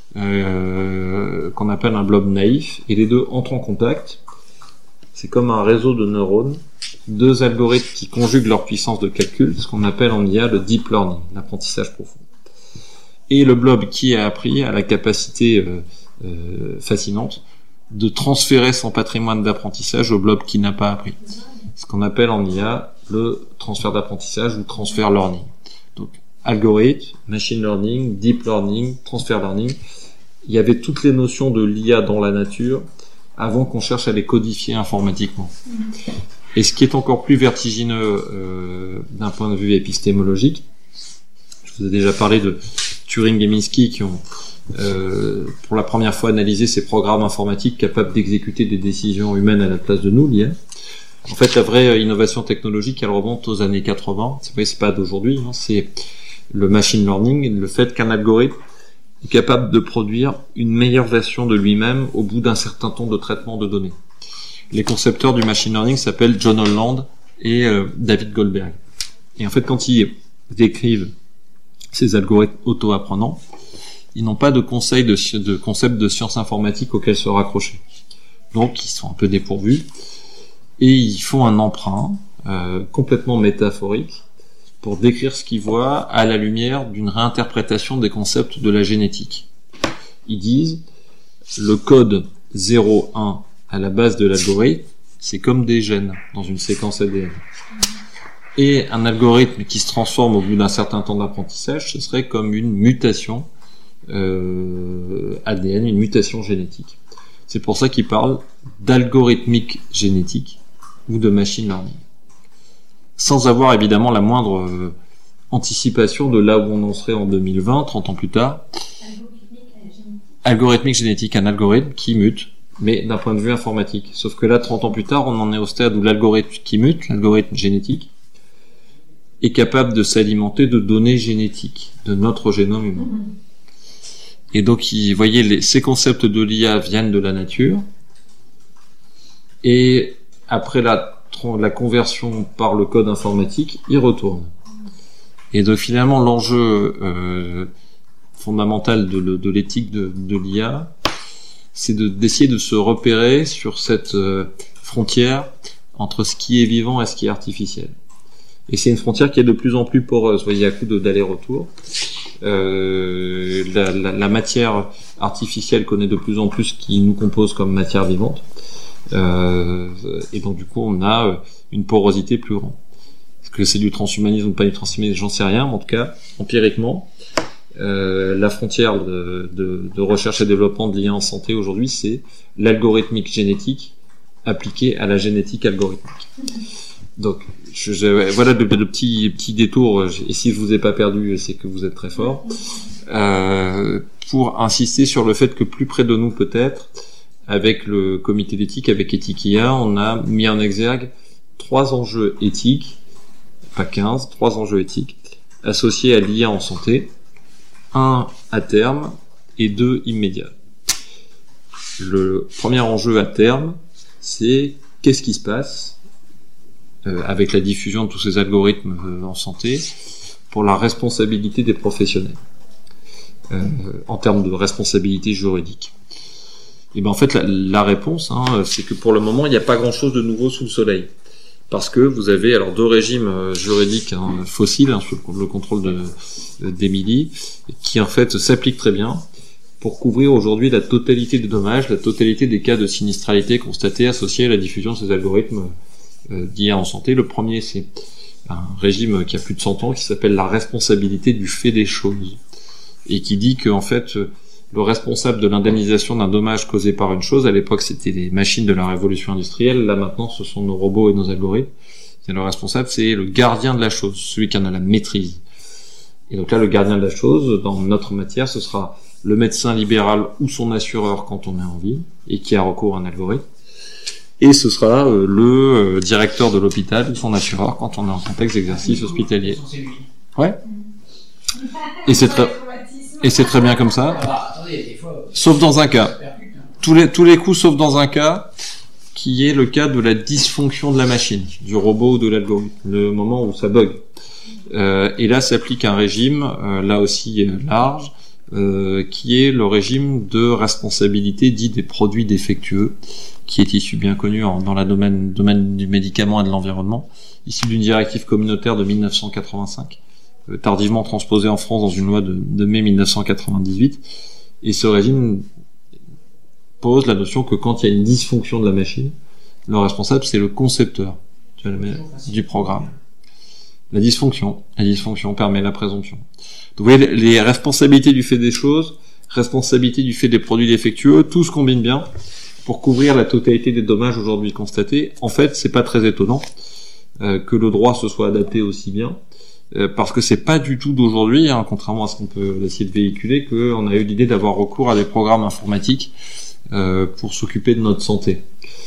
qu'on appelle un blob naïf, et les deux entrent en contact. C'est comme un réseau de neurones, deux algorithmes qui conjuguent leur puissance de calcul, ce qu'on appelle en IA le deep learning, l'apprentissage profond. Et le blob qui a appris a la capacité fascinante de transférer son patrimoine d'apprentissage au blob qui n'a pas appris. Ce qu'on appelle en IA le transfert d'apprentissage ou transfer learning. Donc, algorithme, machine learning, deep learning, transfer learning. Il y avait toutes les notions de l'IA dans la nature avant qu'on cherche à les codifier informatiquement. Et ce qui est encore plus vertigineux d'un point de vue épistémologique, je vous ai déjà parlé de Turing et Minsky qui ont pour la première fois analysé ces programmes informatiques capables d'exécuter des décisions humaines à la place de nous, l'IA. En fait, la vraie innovation technologique, elle remonte aux années 80. C'est pas d'aujourd'hui, hein, c'est le machine learning, le fait qu'un algorithme est capable de produire une meilleure version de lui-même au bout d'un certain temps de traitement de données. Les concepteurs du machine learning s'appellent John Holland et David Goldberg. Et en fait, quand ils décrivent ces algorithmes auto-apprenants, ils n'ont pas de concept de science informatique auquel se raccrocher. Donc, ils sont un peu dépourvus et ils font un emprunt complètement métaphorique pour décrire ce qu'ils voient à la lumière d'une réinterprétation des concepts de la génétique. Ils disent le code 0,1 à la base de l'algorithme, c'est comme des gènes dans une séquence ADN. Et un algorithme qui se transforme au bout d'un certain temps d'apprentissage, ce serait comme une mutation ADN, une mutation génétique. C'est pour ça qu'ils parlent d'algorithmique génétique ou de machine learning. Sans avoir évidemment la moindre anticipation de là où on en serait en 2020, 30 ans plus tard. Algorithmique génétique, un algorithme qui mute, mais d'un point de vue informatique. Sauf que là, 30 ans plus tard, on en est au stade où l'algorithme qui mute, l'algorithme génétique, est capable de s'alimenter de données génétiques de notre génome humain. Et donc, vous voyez, ces concepts de l'IA viennent de la nature, et après la conversion par le code informatique, ils retournent. Et donc, finalement, l'enjeu fondamental de l'éthique de l'IA, c'est d'essayer de se repérer sur cette frontière entre ce qui est vivant et ce qui est artificiel. Et c'est une frontière qui est de plus en plus poreuse, vous voyez, à coup d'aller-retour. La matière artificielle connaît de plus en plus ce qui nous compose comme matière vivante. Et donc du coup on a une porosité plus grande. Est-ce que c'est du transhumanisme ou pas du transhumanisme, j'en sais rien, mais en tout cas, empiriquement, la frontière de recherche et développement de l'IA en santé aujourd'hui, c'est l'algorithmique génétique appliquée à la génétique algorithmique. Donc, voilà le petit détour, et si je vous ai pas perdu, c'est que vous êtes très fort, pour insister sur le fait que plus près de nous peut-être, avec le comité d'éthique, avec Éthique IA, on a mis en exergue 3 enjeux éthiques, pas 15, 3 enjeux éthiques, associés à l'IA en santé, 1 à terme et 2 immédiats. Le premier enjeu à terme, c'est qu'est-ce qui se passe avec la diffusion de tous ces algorithmes en santé pour la responsabilité des professionnels en termes de responsabilité juridique. Et ben en fait la réponse, c'est que pour le moment il n'y a pas grand-chose de nouveau sous le soleil, parce que vous avez alors 2 régimes juridiques fossiles sous le contrôle d'Émilie, qui en fait s'appliquent très bien pour couvrir aujourd'hui la totalité des dommages, la totalité des cas de sinistralité constatés associés à la diffusion de ces algorithmes d'IA en santé. Le premier, c'est un régime qui a plus de 100 ans, qui s'appelle la responsabilité du fait des choses, et qui dit que en fait le responsable de l'indemnisation d'un dommage causé par une chose, à l'époque c'était les machines de la révolution industrielle, là maintenant ce sont nos robots et nos algorithmes, et le responsable c'est le gardien de la chose, celui qui en a la maîtrise. Et donc là le gardien de la chose, dans notre matière, ce sera le médecin libéral ou son assureur quand on est en vie, et qui a recours à un algorithme, et ce sera le directeur de l'hôpital ou son assureur quand on est en contexte d'exercice hospitalier. Ouais. Et c'est très bien comme ça. Sauf dans un cas. Tous les coups sauf dans un cas, qui est le cas de la dysfonction de la machine, du robot ou de l'algorithme, le moment où ça bug. Et là s'applique un régime, là aussi large, qui est le régime de responsabilité dit des produits défectueux, qui est issu bien connu dans le domaine du médicament et de l'environnement, issu d'une directive communautaire de 1985, tardivement transposée en France dans une loi de mai 1998. Et ce régime pose la notion que quand il y a une dysfonction de la machine, le responsable c'est le concepteur du programme. La dysfonction permet la présomption. Donc, vous voyez, les responsabilités du fait des choses, responsabilité du fait des produits défectueux, tout se combine bien pour couvrir la totalité des dommages aujourd'hui constatés. En fait, c'est pas très étonnant que le droit se soit adapté aussi bien, parce que c'est pas du tout d'aujourd'hui, contrairement à ce qu'on peut essayer de véhiculer, qu'on a eu l'idée d'avoir recours à des programmes informatiques pour s'occuper de notre santé.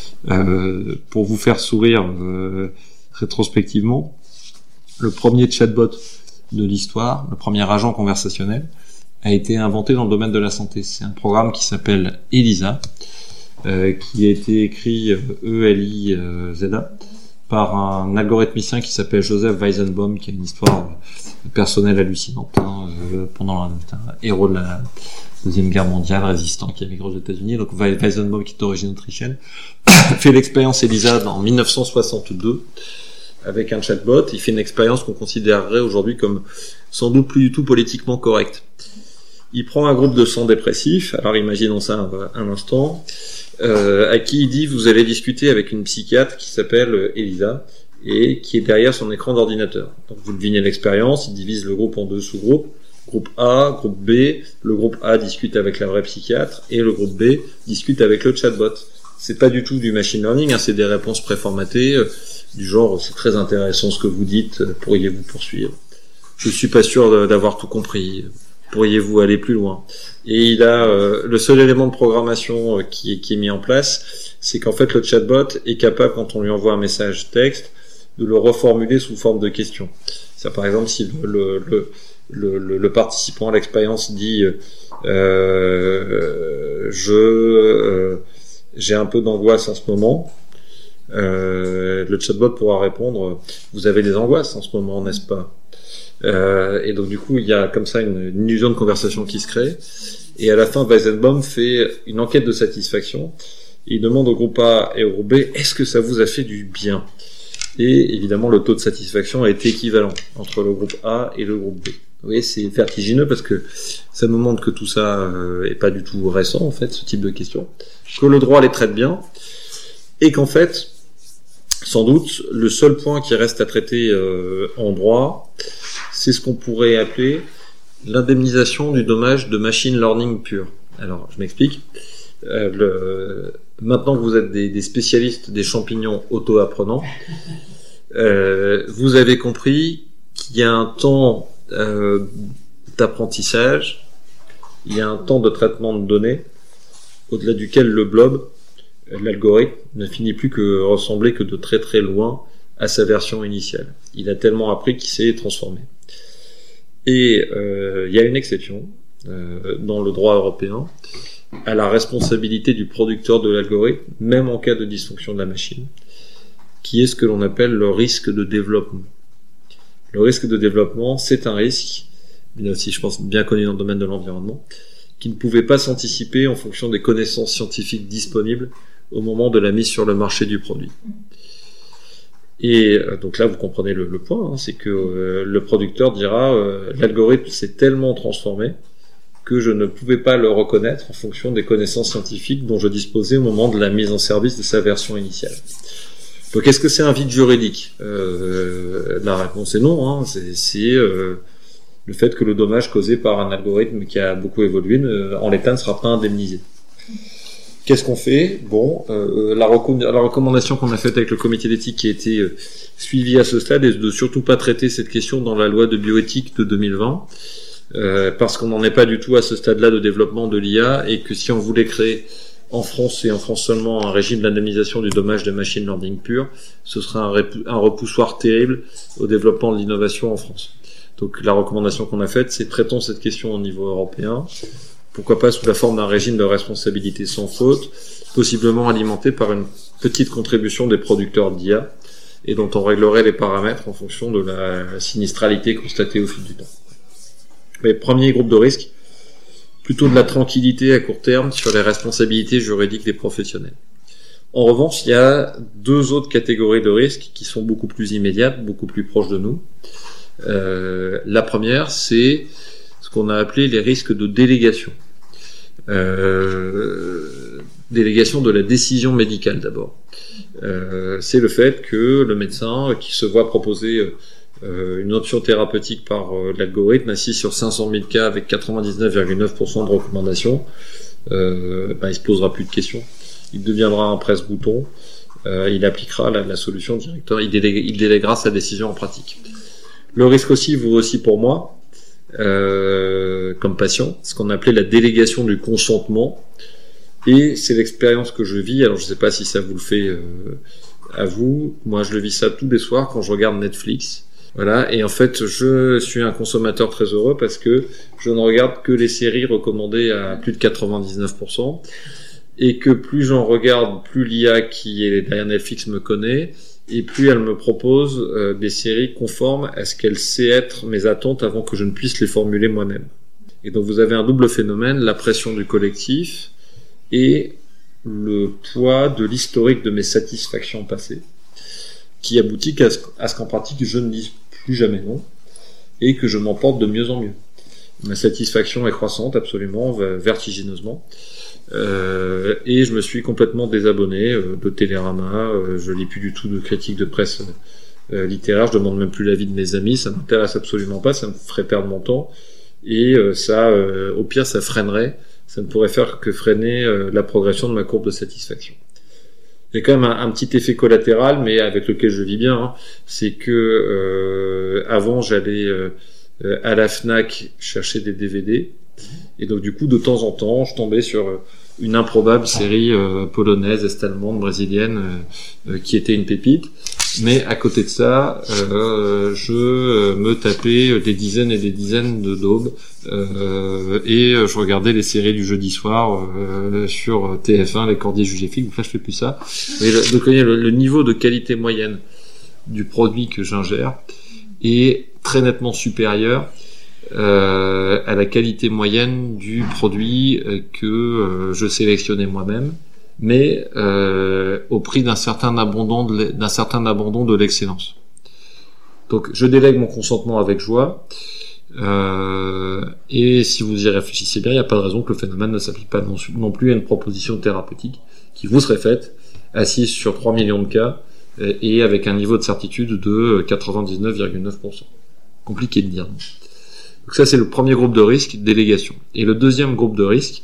Pour vous faire sourire rétrospectivement, le premier chatbot de l'histoire, le premier agent conversationnel, a été inventé dans le domaine de la santé. C'est un programme qui s'appelle ELIZA, qui a été écrit E-L-I-Z-A par un algorithmicien qui s'appelle Joseph Weizenbaum, qui a une histoire personnelle hallucinante, pendant un héros de la Deuxième Guerre mondiale, résistant, qui a migré aux États-Unis. Donc Weizenbaum, qui est d'origine autrichienne, fait l'expérience ELIZA en 1962 avec un chatbot. Il fait une expérience qu'on considérerait aujourd'hui comme sans doute plus du tout politiquement correcte. Il prend un groupe de 100 dépressifs, alors imaginons ça un instant, à qui il dit vous allez discuter avec une psychiatre qui s'appelle Elisa et qui est derrière son écran d'ordinateur. Donc vous devinez l'expérience, il divise le groupe en deux sous-groupes, groupe A, groupe B, le groupe A discute avec la vraie psychiatre et le groupe B discute avec le chatbot. C'est pas du tout du machine learning, c'est des réponses préformatées, du genre c'est très intéressant ce que vous dites, pourriez-vous poursuivre? Je suis pas sûr d'avoir tout compris. Pourriez-vous aller plus loin? Et il a le seul élément de programmation qui est mis en place, c'est qu'en fait le chatbot est capable, quand on lui envoie un message texte, de le reformuler sous forme de question. Ça, par exemple, si le participant à l'expérience dit j'ai un peu d'angoisse en ce moment, le chatbot pourra répondre vous avez des angoisses en ce moment, n'est-ce pas? Et donc du coup il y a comme ça une illusion de conversation qui se crée, et à la fin Weizenbaum fait une enquête de satisfaction et il demande au groupe A et au groupe B est-ce que ça vous a fait du bien, et évidemment le taux de satisfaction est équivalent entre le groupe A et le groupe B. Vous voyez, c'est vertigineux parce que ça nous montre que tout ça est pas du tout récent en fait, ce type de questions, que le droit les traite bien, et qu'en fait sans doute le seul point qui reste à traiter en droit, c'est ce qu'on pourrait appeler l'indemnisation du dommage de machine learning pur. Alors, je m'explique. Maintenant que vous êtes des spécialistes des champignons auto-apprenants, vous avez compris qu'il y a un temps d'apprentissage, il y a un temps de traitement de données, au-delà duquel le blob, l'algorithme, ne finit plus que ressembler que de très très loin à sa version initiale. Il a tellement appris qu'il s'est transformé. Et il y a une exception dans le droit européen à la responsabilité du producteur de l'algorithme, même en cas de dysfonction de la machine, qui est ce que l'on appelle le risque de développement. Le risque de développement, c'est un risque, mais aussi je pense bien connu dans le domaine de l'environnement, qui ne pouvait pas s'anticiper en fonction des connaissances scientifiques disponibles au moment de la mise sur le marché du produit. Et donc là, vous comprenez le point, c'est que le producteur dira l'algorithme s'est tellement transformé que je ne pouvais pas le reconnaître en fonction des connaissances scientifiques dont je disposais au moment de la mise en service de sa version initiale. Donc est-ce que c'est un vide juridique? La réponse est non, c'est le fait que le dommage causé par un algorithme qui a beaucoup évolué en l'état ne sera pas indemnisé. Qu'est-ce qu'on fait? Bon, la recommandation qu'on a faite avec le comité d'éthique qui a été suivie à ce stade est de surtout pas traiter cette question dans la loi de bioéthique de 2020, parce qu'on n'en est pas du tout à ce stade-là de développement de l'IA, et que si on voulait créer en France et en France seulement un régime d'indemnisation du dommage de machine learning pur, ce serait un repoussoir terrible au développement de l'innovation en France. Donc la recommandation qu'on a faite, c'est traitons cette question au niveau européen. Pourquoi pas sous la forme d'un régime de responsabilité sans faute, possiblement alimenté par une petite contribution des producteurs d'IA, et dont on réglerait les paramètres en fonction de la sinistralité constatée au fil du temps. Mais premier groupe de risque, plutôt de la tranquillité à court terme sur les responsabilités juridiques des professionnels. En revanche, il y a deux autres catégories de risques qui sont beaucoup plus immédiates, beaucoup plus proches de nous. La première, c'est ce qu'on a appelé les risques de délégation. Délégation de la décision médicale d'abord. C'est le fait que le médecin qui se voit proposer une option thérapeutique par l'algorithme assis sur 500 000 cas avec 99,9% de recommandations, il se posera plus de questions. Il deviendra un presse-bouton, il appliquera la solution directement, il déléguera sa décision en pratique. Le risque aussi vaut aussi pour moi, comme patient, ce qu'on appelait la délégation du consentement, et c'est l'expérience que je vis. Alors je ne sais pas si ça vous le fait à vous, moi je le vis ça tous les soirs quand je regarde Netflix. Voilà, et en fait, je suis un consommateur très heureux parce que je ne regarde que les séries recommandées à plus de 99%, et que plus j'en regarde, plus l'IA qui est derrière Netflix me connaît, et plus elle me propose des séries conformes à ce qu'elle sait être mes attentes avant que je ne puisse les formuler moi-même. Et donc vous avez un double phénomène, la pression du collectif et le poids de l'historique de mes satisfactions passées, qui aboutit à ce qu'en pratique je ne dise plus jamais non, et que je m'emporte de mieux en mieux. Ma satisfaction est croissante, absolument, vertigineusement, et je me suis complètement désabonné de Télérama, je lis plus du tout de critiques de presse littéraire, je demande même plus l'avis de mes amis, ça m'intéresse absolument pas, ça me ferait perdre mon temps, et ça, au pire, ça freinerait, ça ne pourrait faire que freiner la progression de ma courbe de satisfaction. Il y a quand même un petit effet collatéral, mais avec lequel je vis bien, hein, c'est que avant j'allais à la Fnac chercher des DVD, et donc du coup de temps en temps je tombais sur une improbable série polonaise, est-allemande, brésilienne, qui était une pépite. Mais à côté de ça, je me tapais des dizaines et des dizaines de daubes, et je regardais les séries du jeudi soir sur TF1, les Cordiers jugés flics. Donc là, je fais plus ça. Mais donc, le niveau de qualité moyenne du produit que j'ingère est très nettement supérieur à la qualité moyenne du produit que je sélectionnais moi-même, mais au prix d'un certain abandon de l'excellence. Donc je délègue mon consentement avec joie, et si vous y réfléchissez bien, il n'y a pas de raison que le phénomène ne s'applique pas non plus à une proposition thérapeutique qui vous serait faite, assise sur 3 millions de cas, et avec un niveau de certitude de 99,9%. Compliqué de dire. Donc ça, c'est le premier groupe de risque, délégation. Et le deuxième groupe de risque,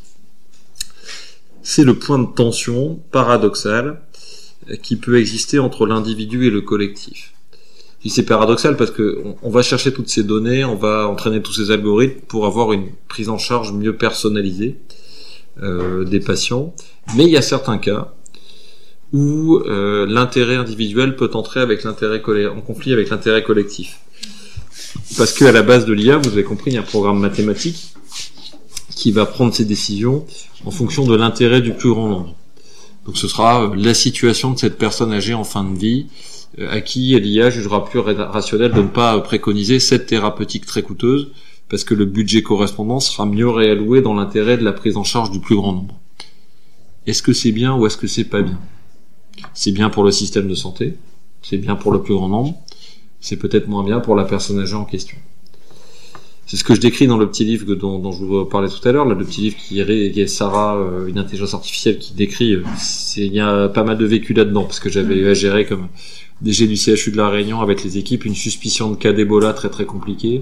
c'est le point de tension paradoxal qui peut exister entre l'individu et le collectif. Et c'est paradoxal parce que on va chercher toutes ces données, on va entraîner tous ces algorithmes pour avoir une prise en charge mieux personnalisée des patients. Mais il y a certains cas où l'intérêt individuel peut entrer en conflit avec l'intérêt collectif. Parce qu'à la base de l'IA, vous avez compris, il y a un programme mathématique qui va prendre ses décisions en fonction de l'intérêt du plus grand nombre. Donc ce sera la situation de cette personne âgée en fin de vie, à qui l'IA jugera plus rationnel de ne pas préconiser cette thérapeutique très coûteuse, parce que le budget correspondant sera mieux réalloué dans l'intérêt de la prise en charge du plus grand nombre. Est-ce que c'est bien ou est-ce que c'est pas bien ? C'est bien pour le système de santé, c'est bien pour le plus grand nombre, c'est peut-être moins bien pour la personne âgée en question. C'est ce que je décris dans le petit livre dont je vous parlais tout à l'heure, là, le petit livre qui est Sarah, une intelligence artificielle qui décrit, il y a pas mal de vécu là-dedans, parce que j'avais eu à gérer comme DG du CHU de la Réunion avec les équipes une suspicion de cas d'Ebola très très compliquée,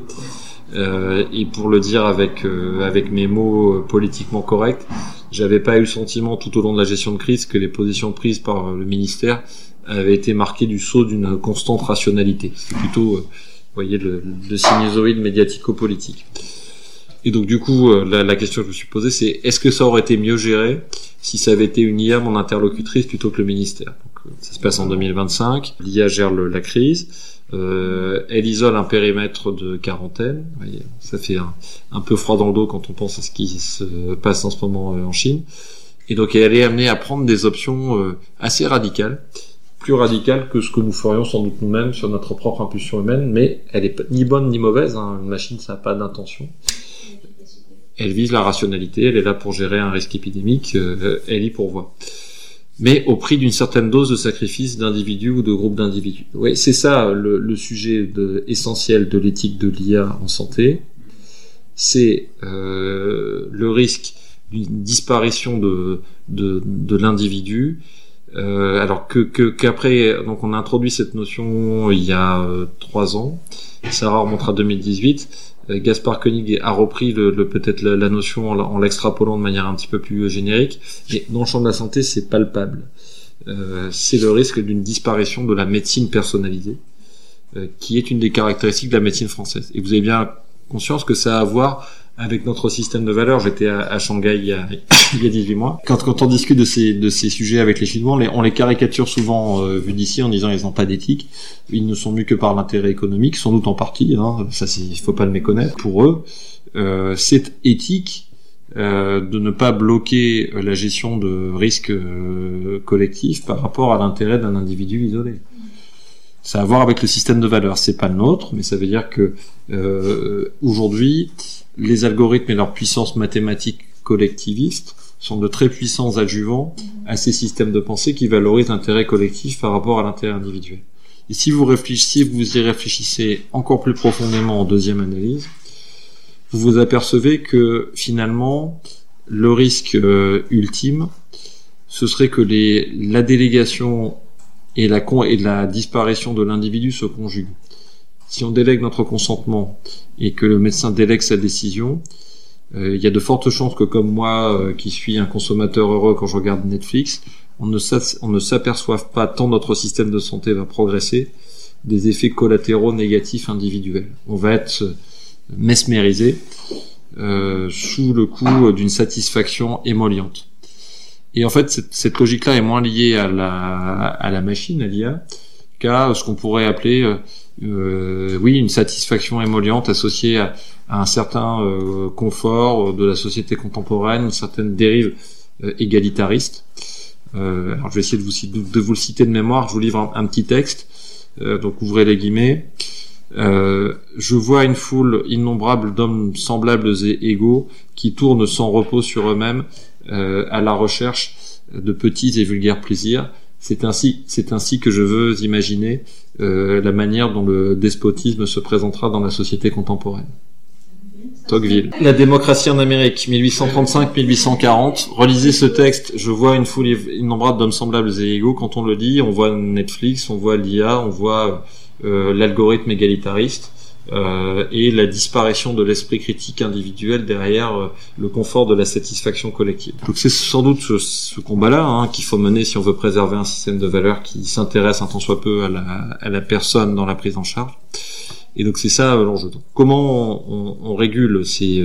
et pour le dire avec mes mots politiquement corrects, j'avais pas eu le sentiment tout au long de la gestion de crise que les positions prises par le ministère avaient été marquées du sceau d'une constante rationalité. C'est plutôt vous voyez le sinusoïde médiatico-politique. Et donc du coup, la question que je me suis posée, c'est est-ce que ça aurait été mieux géré si ça avait été une IA mon interlocutrice plutôt que le ministère. Donc, ça se passe en 2025, l'IA gère la crise, elle isole un périmètre de quarantaine, vous voyez, ça fait un peu froid dans le dos quand on pense à ce qui se passe en ce moment en Chine. Et donc elle est amenée à prendre des options assez radicales plus radicale que ce que nous ferions sans doute nous-mêmes sur notre propre impulsion humaine, mais elle est ni bonne ni mauvaise, hein. Une machine, ça n'a pas d'intention. Elle vise la rationalité, elle est là pour gérer un risque épidémique, elle y pourvoit. Mais au prix d'une certaine dose de sacrifice d'individus ou de groupes d'individus. Oui, c'est ça le sujet essentiel de l'éthique de l'IA en santé. C'est le risque d'une disparition de l'individu. Alors qu'après, donc on a introduit cette notion il y a 3 ans. Ça remontera à 2018. Gaspard Koenig a repris peut-être la notion en l'extrapolant de manière un petit peu plus générique. Mais dans le champ de la santé, c'est palpable. C'est le risque d'une disparition de la médecine personnalisée, qui est une des caractéristiques de la médecine française. Et vous avez bien conscience que ça a à voir avec notre système de valeurs. J'étais à Shanghai il y a 18 mois. Quand on discute de ces sujets avec les Chinois, on les caricature souvent vu d'ici en disant ils n'ont pas d'éthique. Ils ne sont mus que par l'intérêt économique, sans doute en partie. Hein, ça, il faut pas le méconnaître. Pour eux, c'est éthique de ne pas bloquer la gestion de risques collectifs par rapport à l'intérêt d'un individu isolé. Ça a à voir avec le système de valeurs. C'est pas le nôtre, mais ça veut dire que aujourd'hui, les algorithmes et leur puissance mathématique collectiviste sont de très puissants adjuvants à ces systèmes de pensée qui valorisent l'intérêt collectif par rapport à l'intérêt individuel. Et si vous y réfléchissez encore plus profondément en deuxième analyse, vous vous apercevez que finalement, le risque ultime, ce serait que la délégation et la disparition de l'individu se conjuguent. Si on délègue notre consentement et que le médecin délègue sa décision, il y a de fortes chances que comme moi, qui suis un consommateur heureux quand je regarde Netflix, on ne s'aperçoive pas tant notre système de santé va progresser des effets collatéraux négatifs individuels. On va être mesmérisé sous le coup d'une satisfaction émolliente. Et en fait, cette logique-là est moins liée à la machine, à l'IA, qu'à ce qu'on pourrait appeler une satisfaction émoliente associée à un certain confort de la société contemporaine, une certaine dérive égalitariste. Alors je vais essayer de vous le citer de mémoire. Je vous livre un petit texte. Donc ouvrez les guillemets. Je vois une foule innombrable d'hommes semblables et égaux qui tournent sans repos sur eux-mêmes à la recherche de petits et vulgaires plaisirs. C'est ainsi que je veux imaginer la manière dont le despotisme se présentera dans la société contemporaine. Tocqueville. La démocratie en Amérique, 1835-1840. Relisez ce texte. Je vois une foule innombrable d'hommes semblables et égaux. Quand on le dit, on voit Netflix, on voit l'IA, on voit l'algorithme égalitariste et la disparition de l'esprit critique individuel derrière le confort de la satisfaction collective. Donc c'est sans doute ce combat-là qu'il faut mener si on veut préserver un système de valeurs qui s'intéresse un tant soit peu à la personne dans la prise en charge. Et donc c'est ça l'enjeu. Donc, comment on régule ces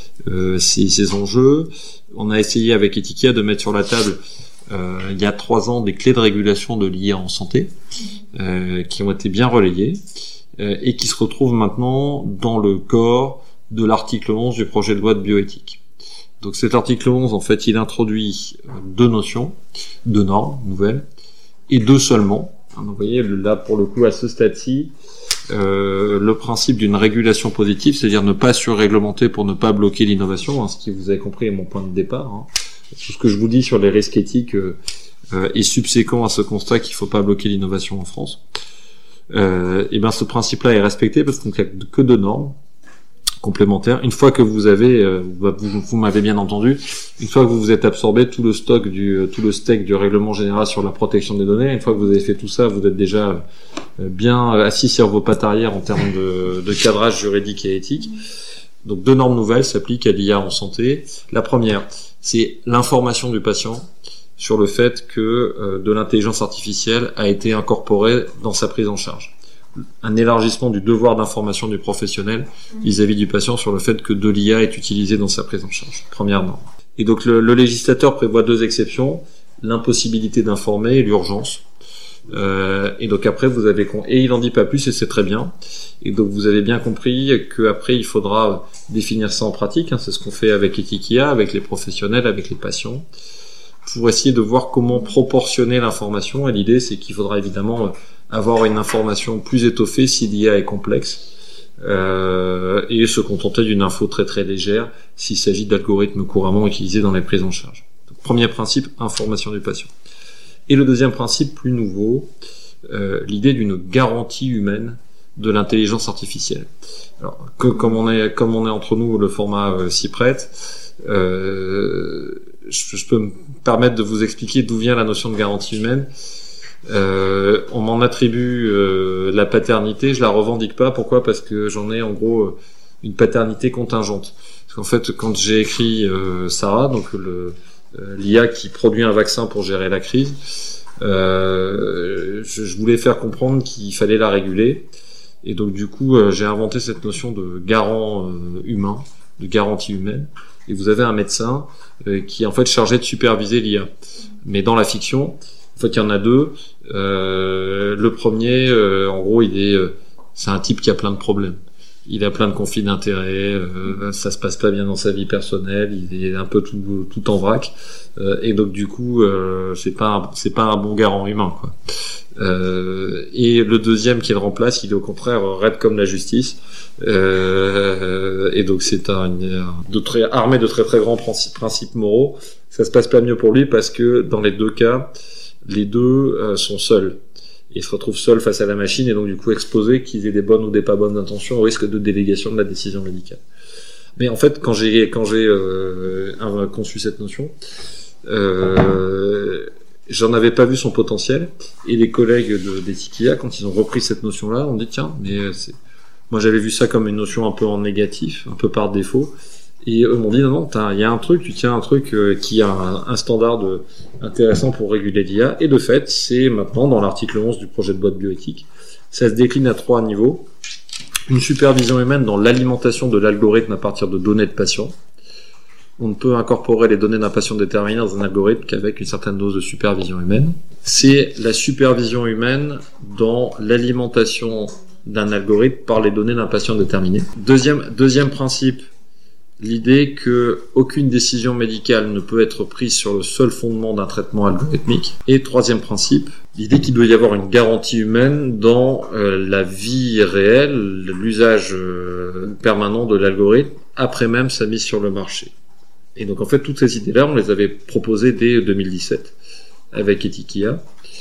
enjeux? On a essayé avec Ethikia de mettre sur la table il y a 3 ans des clés de régulation de l'IA en santé qui ont été bien relayées et qui se retrouvent maintenant dans le corps de l'article 11 du projet de loi de bioéthique. Donc cet article 11, en fait, il introduit 2 notions, 2 normes nouvelles, et 2 seulement. Donc, vous voyez, là, pour le coup, à ce stade-ci, le principe d'une régulation positive, c'est-à-dire ne pas surréglementer pour ne pas bloquer l'innovation, ce qui, vous avez compris, est mon point de départ. Tout ce que je vous dis sur les risques éthiques est subséquent à ce constat qu'il ne faut pas bloquer l'innovation en France. Et ben ce principe-là est respecté parce qu'il n'y a que 2 normes complémentaires. Une fois que vous avez, vous m'avez bien entendu, une fois que vous vous êtes absorbé tout le steak du règlement général sur la protection des données, une fois que vous avez fait tout ça, vous êtes déjà bien assis sur vos pattes arrière en termes de cadrage juridique et éthique. Donc 2 normes nouvelles s'appliquent à l'IA en santé. La première, c'est l'information du patient sur le fait que de l'intelligence artificielle a été incorporée dans sa prise en charge. Un élargissement du devoir d'information du professionnel vis-à-vis du patient sur le fait que de l'IA est utilisée dans sa prise en charge. Première norme. Et donc le législateur prévoit 2 exceptions, l'impossibilité d'informer et l'urgence. Et donc après et il en dit pas plus et c'est très bien. Et donc vous avez bien compris que après il faudra définir ça en pratique. C'est ce qu'on fait avec Ethikia, avec les professionnels, avec les patients. pour essayer de voir comment proportionner l'information. Et l'idée, c'est qu'il faudra évidemment avoir une information plus étoffée si l'IA est complexe, et se contenter d'une info très très légère s'il s'agit d'algorithmes couramment utilisés dans les prises en charge. Donc, premier principe, information du patient. Et le deuxième principe, plus nouveau, l'idée d'une garantie humaine de l'intelligence artificielle. Alors, comme on est entre nous, le format s'y prête. Je peux me permettre de vous expliquer d'où vient la notion de garantie humaine. On m'en attribue la paternité, je la revendique pas. Pourquoi ? Parce que j'en ai en gros une paternité contingente. Parce qu'en fait, quand j'ai écrit Sarah, donc l'IA qui produit un vaccin pour gérer la crise, je voulais faire comprendre qu'il fallait la réguler. Et donc du coup, j'ai inventé cette notion de garant humain, de garantie humaine. Et vous avez un médecin qui est en fait chargé de superviser l'IA. Mais dans la fiction, en fait, il y en a deux. Le premier, en gros, c'est un type qui a plein de problèmes. Il a plein de conflits d'intérêts, ça se passe pas bien dans sa vie personnelle, il est un peu tout en vrac, et donc du coup, c'est pas un bon garant humain, quoi. Et le deuxième qui le remplace, il est au contraire raide comme la justice, et donc c'est armé de très très grands principes moraux. Ça se passe pas mieux pour lui parce que dans les deux cas, les deux sont seuls. Ils se retrouvent seuls face à la machine et donc du coup exposés, qu'ils aient des bonnes ou des pas bonnes intentions, au risque de délégation de la décision médicale. Mais en fait, quand j'ai conçu cette notion, j'en avais pas vu son potentiel, et les collègues d'Etikia, quand ils ont repris cette notion-là, ont dit tiens, mais moi j'avais vu ça comme une notion un peu en négatif, un peu par défaut. Et eux m'ont dit non, il y a un truc, tu tiens un truc qui a un standard intéressant pour réguler l'IA. Et de fait, c'est maintenant dans l'article 11 du projet de loi de bioéthique. Ça se décline à 3 niveaux. Une supervision humaine dans l'alimentation de l'algorithme à partir de données de patients. On ne peut incorporer les données d'un patient déterminé dans un algorithme qu'avec une certaine dose de supervision humaine. C'est la supervision humaine dans l'alimentation d'un algorithme par les données d'un patient déterminé. Deuxième principe, l'idée que aucune décision médicale ne peut être prise sur le seul fondement d'un traitement algorithmique. Et troisième principe, l'idée qu'il doit y avoir une garantie humaine dans la vie réelle, l'usage permanent de l'algorithme après même sa mise sur le marché. Et donc en fait, toutes ces idées-là, on les avait proposées dès 2017 avec Etikia,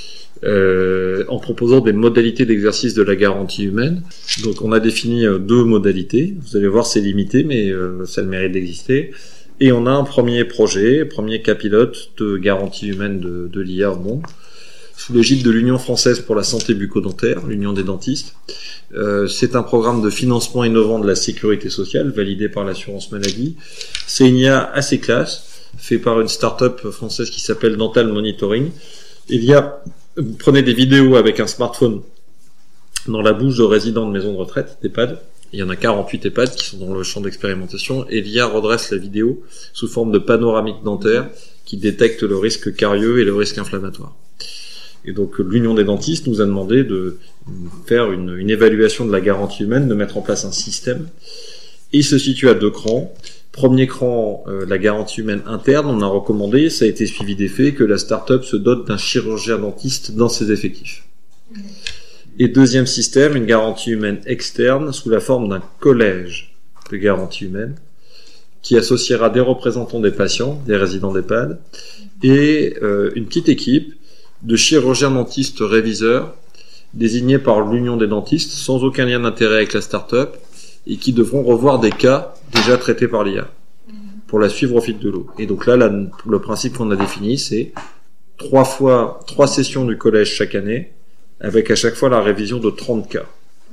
en proposant des modalités d'exercice de la garantie humaine. Donc on a défini 2 modalités. Vous allez voir, c'est limité, mais ça a le mérite d'exister. Et on a un premier cas pilote de garantie humaine de l'IA au monde, sous l'égide de l'Union française pour la santé bucco-dentaire, l'Union des dentistes. C'est un programme de financement innovant de la sécurité sociale, validé par l'assurance maladie. C'est une IA assez classe, fait par une start-up française qui s'appelle Dental Monitoring. Vous prenez des vidéos avec un smartphone dans la bouche de résidents de maisons de retraite, d'EHPAD. Il y en a 48 EHPAD qui sont dans le champ d'expérimentation, et l'IA redresse la vidéo sous forme de panoramique dentaire qui détecte le risque carieux et le risque inflammatoire. Et donc l'Union des dentistes nous a demandé de faire une évaluation de la garantie humaine, de mettre en place un système. Et il se situe à 2 crans. Premier cran, la garantie humaine interne, on a recommandé, ça a été suivi des faits, que la start-up se dote d'un chirurgien dentiste dans ses effectifs. Et deuxième système, une garantie humaine externe sous la forme d'un collège de garantie humaine qui associera des représentants des patients, des résidents d'EHPAD, et une petite équipe de chirurgiens dentistes réviseurs désignés par l'Union des dentistes sans aucun lien d'intérêt avec la start-up et qui devront revoir des cas déjà traités par l'IA pour la suivre au fil de l'eau. Et donc là, le principe qu'on a défini, c'est 3 sessions du collège chaque année, avec à chaque fois la révision de 30 cas.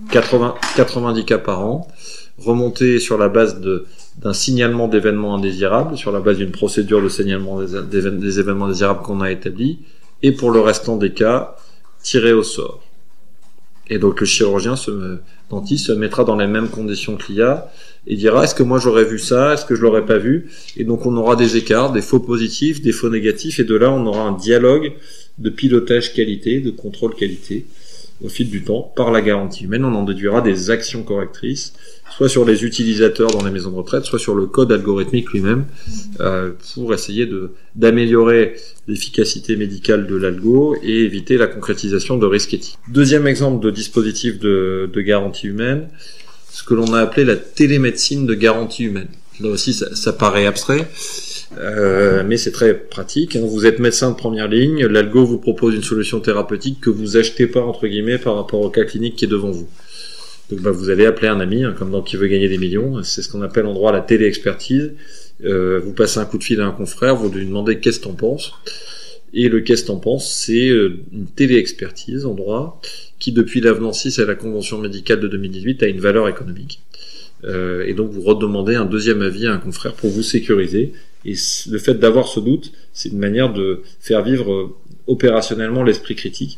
90 cas par an, remontés sur la base d'un signalement d'événements indésirables, sur la base d'une procédure de signalement des événements indésirables qu'on a établi, et pour le restant des cas, tirés au sort. Et donc le chirurgien dentiste se mettra dans les mêmes conditions que l'IA et dira est-ce que moi j'aurais vu ça, est-ce que je l'aurais pas vu, et donc on aura des écarts, des faux positifs, des faux négatifs, et de là on aura un dialogue de pilotage qualité, de contrôle qualité, au fil du temps par la garantie humaine. On en déduira des actions correctrices, soit sur les utilisateurs dans les maisons de retraite, soit sur le code algorithmique lui-même, pour essayer d'améliorer l'efficacité médicale de l'algo et éviter la concrétisation de risques éthiques. Deuxième exemple de dispositif de garantie humaine, ce que l'on a appelé la télémédecine de garantie humaine. Là aussi, ça paraît abstrait, mais c'est très pratique. Vous êtes médecin de première ligne, l'algo vous propose une solution thérapeutique que vous achetez pas, entre guillemets, par rapport au cas clinique qui est devant vous. Donc vous allez appeler un ami, comme dans Qui veut gagner des millions, c'est ce qu'on appelle en droit la télé-expertise. Vous passez un coup de fil à un confrère, vous lui demandez qu'est-ce que t'en penses, et le qu'est-ce que t'en penses, c'est une télé-expertise en droit qui, depuis l'avenant 6 à la Convention médicale de 2018, a une valeur économique. Et donc vous redemandez un deuxième avis à un confrère pour vous sécuriser. Et le fait d'avoir ce doute, c'est une manière de faire vivre opérationnellement l'esprit critique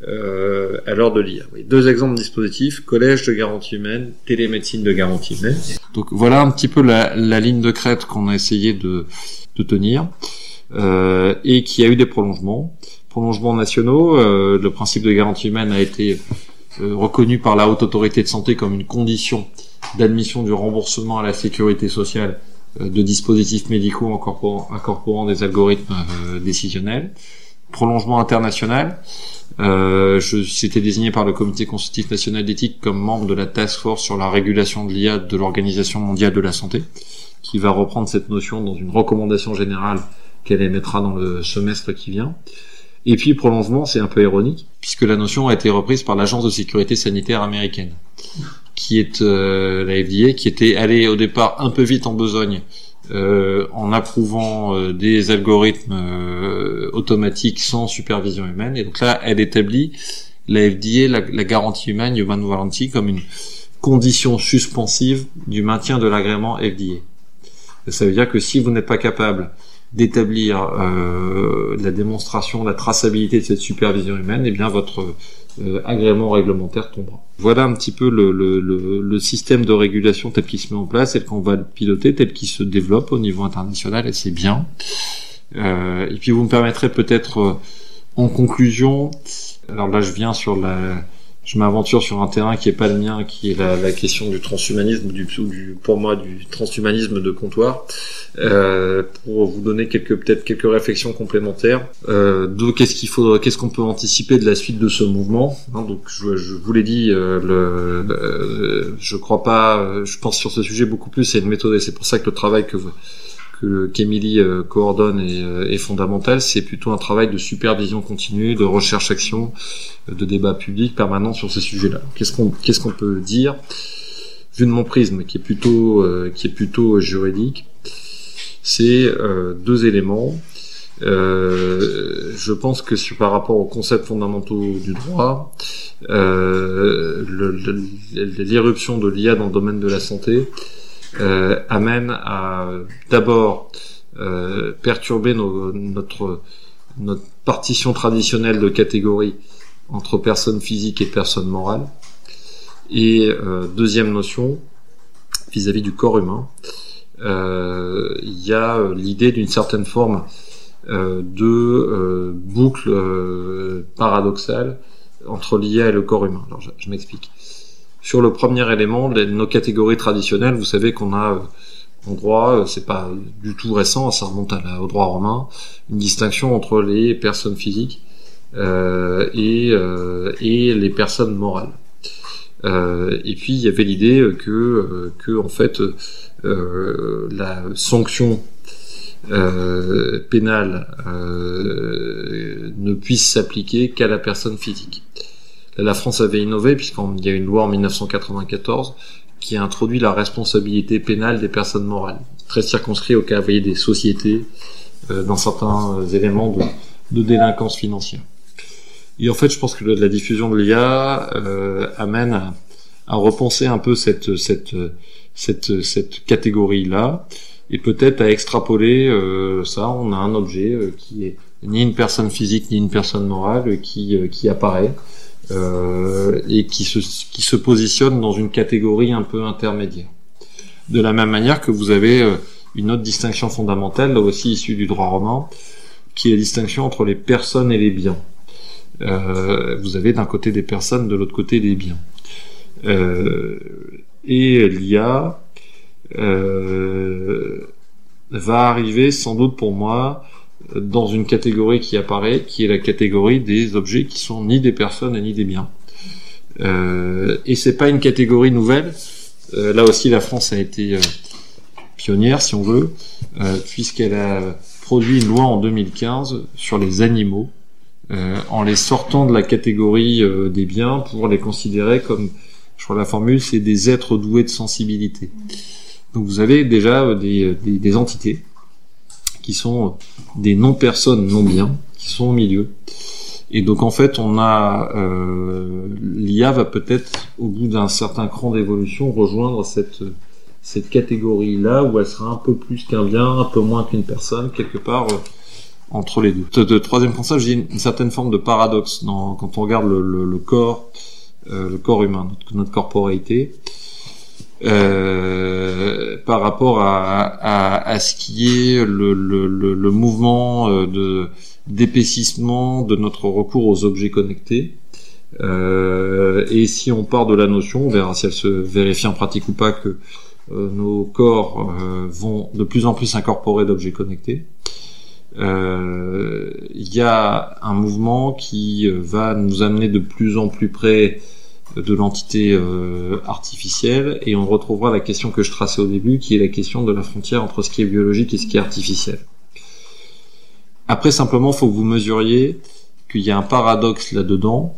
à l'heure de l'IA. Oui, deux exemples de dispositifs: collège de garantie humaine, télémédecine de garantie humaine. Donc voilà un petit peu la ligne de crête qu'on a essayé de tenir, et qui a eu des prolongements nationaux. Le principe de garantie humaine a été reconnu par la Haute Autorité de Santé comme une condition d'admission du remboursement à la sécurité sociale de dispositifs médicaux incorporant des algorithmes décisionnels. Prolongement international, j'étais désigné par le Comité consultatif national d'éthique comme membre de la task force sur la régulation de l'IA de l'Organisation mondiale de la santé, qui va reprendre cette notion dans une recommandation générale qu'elle émettra dans le semestre qui vient. Et puis prolongement, c'est un peu ironique, puisque la notion a été reprise par l'Agence de sécurité sanitaire américaine, qui est la FDA, qui était allée au départ un peu vite en besogne en approuvant des algorithmes automatiques sans supervision humaine. Et donc là, elle établit, la FDA, la garantie humaine, Human Warranty, comme une condition suspensive du maintien de l'agrément FDA. Et ça veut dire que si vous n'êtes pas capable d'établir la démonstration, la traçabilité de cette supervision humaine, eh bien votre agrément réglementaire tombera. Voilà un petit peu le système de régulation tel qu'il se met en place, tel qu'on va le piloter, tel qu'il se développe au niveau international, et c'est bien. Et puis vous me permettrez peut-être en conclusion, alors là je m'aventure sur un terrain qui est pas le mien, qui est la question du transhumanisme, pour moi du transhumanisme de comptoir, pour vous donner quelques réflexions complémentaires. Qu'est-ce qu'on peut anticiper de la suite de ce mouvement, donc je vous l'ai dit, je crois pas, je pense sur ce sujet beaucoup plus, c'est une méthode, et c'est pour ça que le travail qu'Émilie coordonne est fondamental. C'est plutôt un travail de supervision continue, de recherche-action, de débat public permanent sur ces sujets-là. Qu'est-ce qu'on peut dire, vu de mon prisme qui est plutôt juridique? C'est deux éléments. Je pense que par rapport aux concepts fondamentaux du droit, l'irruption de l'IA dans le domaine de la santé amène à d'abord perturber notre partition traditionnelle de catégories entre personnes physiques et personnes morales. Et deuxième notion, vis-à-vis du corps humain, il y a l'idée d'une certaine forme de boucle paradoxale entre l'IA et le corps humain. Alors je m'explique. Sur le premier élément, nos catégories traditionnelles, vous savez qu'on a en droit, c'est pas du tout récent, ça remonte au droit romain, une distinction entre les personnes physiques et les personnes morales. Et puis il y avait l'idée que en fait la sanction pénale ne puisse s'appliquer qu'à la personne physique. La France avait innové puisqu'il y a une loi en 1994 qui a introduit la responsabilité pénale des personnes morales, très circonscrit au cas, vous voyez, des sociétés dans certains éléments de délinquance financière. Et en fait, je pense que la diffusion de l'IA amène à repenser un peu cette catégorie-là, et peut-être à extrapoler ça. On a un objet qui est ni une personne physique ni une personne morale qui apparaît et qui se positionne dans une catégorie un peu intermédiaire. De la même manière que vous avez une autre distinction fondamentale, là aussi issue du droit romain, qui est la distinction entre les personnes et les biens. vous avez d'un côté des personnes, de l'autre côté des biens. Et l'IA va arriver sans doute pour moi dans une catégorie qui apparaît, qui est la catégorie des objets qui sont ni des personnes ni des biens. Et c'est pas une catégorie nouvelle. Là aussi, la France a été pionnière, si on veut, puisqu'elle a produit une loi en 2015 sur les animaux, en les sortant de la catégorie des biens pour les considérer comme, je crois la formule, c'est des êtres doués de sensibilité. Donc vous avez déjà des entités qui sont des non-personnes, non-biens, qui sont au milieu. Et donc en fait, on a l'IA va peut-être, au bout d'un certain cran d'évolution, rejoindre cette catégorie-là où elle sera un peu plus qu'un bien, un peu moins qu'une personne, quelque part entre les deux. De troisième concept, j'ai une certaine forme de paradoxe quand on regarde le corps humain, notre corporéité, par rapport à ce qui est le mouvement d'épaississement de notre recours aux objets connectés. Et si on part de la notion, on verra si elle se vérifie en pratique ou pas, que nos corps vont de plus en plus incorporer d'objets connectés. Il y a un mouvement qui va nous amener de plus en plus près de l'entité artificielle, et on retrouvera la question que je traçais au début, qui est la question de la frontière entre ce qui est biologique et ce qui est artificiel. Après, simplement, il faut que vous mesuriez qu'il y a un paradoxe là-dedans,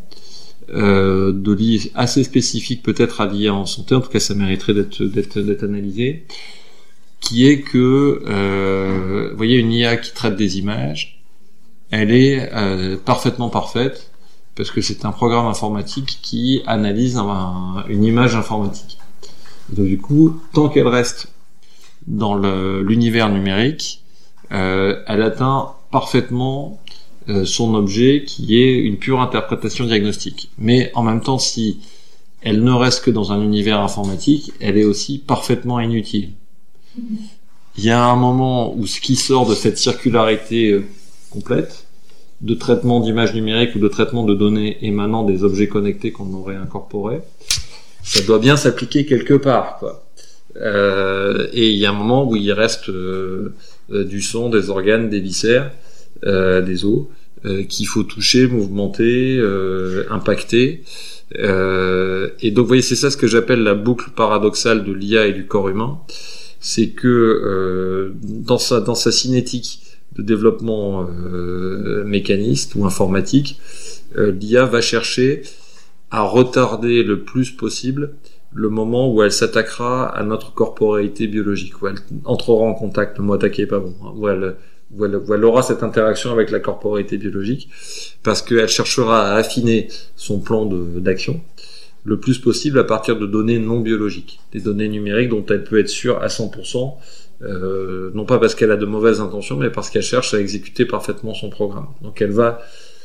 assez spécifique peut-être à l'IA en santé, en tout cas ça mériterait d'être analysé, qui est que, vous voyez, une IA qui traite des images, elle est parfaitement parfaite, parce que c'est un programme informatique qui analyse une image informatique. Donc du coup, tant qu'elle reste dans l'univers numérique, elle atteint parfaitement son objet, qui est une pure interprétation diagnostique. Mais en même temps, si elle ne reste que dans un univers informatique, elle est aussi parfaitement inutile. Il y a un moment où ce qui sort de cette circularité complète, de traitement d'images numériques ou de traitement de données émanant des objets connectés qu'on aurait incorporés, ça doit bien s'appliquer quelque part, quoi. Et il y a un moment où il reste du son, des organes, des viscères, des os, qu'il faut toucher, mouvementer, impacter. Et donc, vous voyez, c'est ça ce que j'appelle la boucle paradoxale de l'IA et du corps humain. C'est que dans sa cinétique de développement mécaniste ou informatique, l'IA va chercher à retarder le plus possible le moment où elle s'attaquera à notre corporéité biologique, où elle entrera en contact, le mot attaquer est pas bon, hein, où elle aura cette interaction avec la corporéité biologique, parce qu'elle cherchera à affiner son plan d'action le plus possible à partir de données non biologiques, des données numériques dont elle peut être sûre à 100%, non pas parce qu'elle a de mauvaises intentions, mais parce qu'elle cherche à exécuter parfaitement son programme. Donc elle va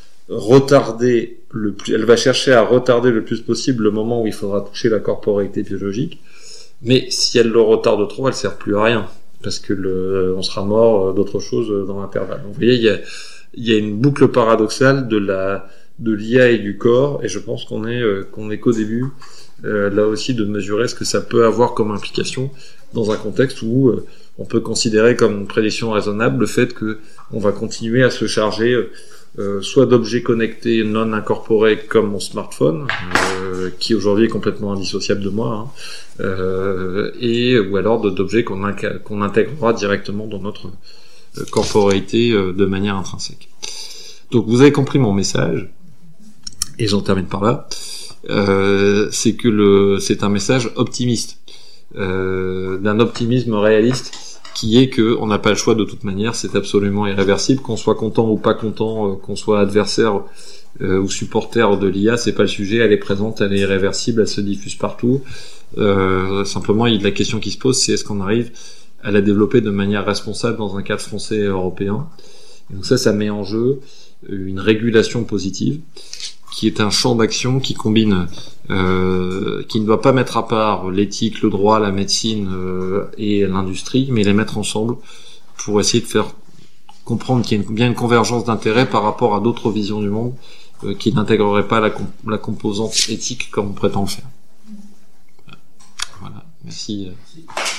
chercher à retarder le plus possible le moment où il faudra toucher la corporéité biologique, mais si elle le retarde trop, elle sert plus à rien, parce que on sera mort d'autre chose dans l'intervalle. Donc vous voyez, il y a une boucle paradoxale de l'IA et du corps, et je pense qu'on est qu'au début, là aussi, de mesurer ce que ça peut avoir comme implication dans un contexte où on peut considérer comme une prédiction raisonnable le fait que on va continuer à se charger soit d'objets connectés non incorporés comme mon smartphone, qui aujourd'hui est complètement indissociable de moi, hein, ou alors d'objets qu'on intégrera directement dans notre corporéité de manière intrinsèque. Donc vous avez compris mon message, et j'en termine par là. C'est que c'est un message optimiste, d'un optimisme réaliste, qui est que on n'a pas le choix de toute manière, c'est absolument irréversible, qu'on soit content ou pas content, qu'on soit adversaire ou supporter de l'IA, c'est pas le sujet, elle est présente, elle est irréversible, elle se diffuse partout. Simplement, la question qui se pose, c'est est-ce qu'on arrive à la développer de manière responsable dans un cadre français et européen. Et donc ça met en jeu une régulation positive, qui est un champ d'action qui combine, qui ne doit pas mettre à part l'éthique, le droit, la médecine et l'industrie, mais les mettre ensemble pour essayer de faire comprendre qu'il y a bien une convergence d'intérêts par rapport à d'autres visions du monde qui n'intégrerait pas la composante éthique comme on prétend le faire. Voilà, merci.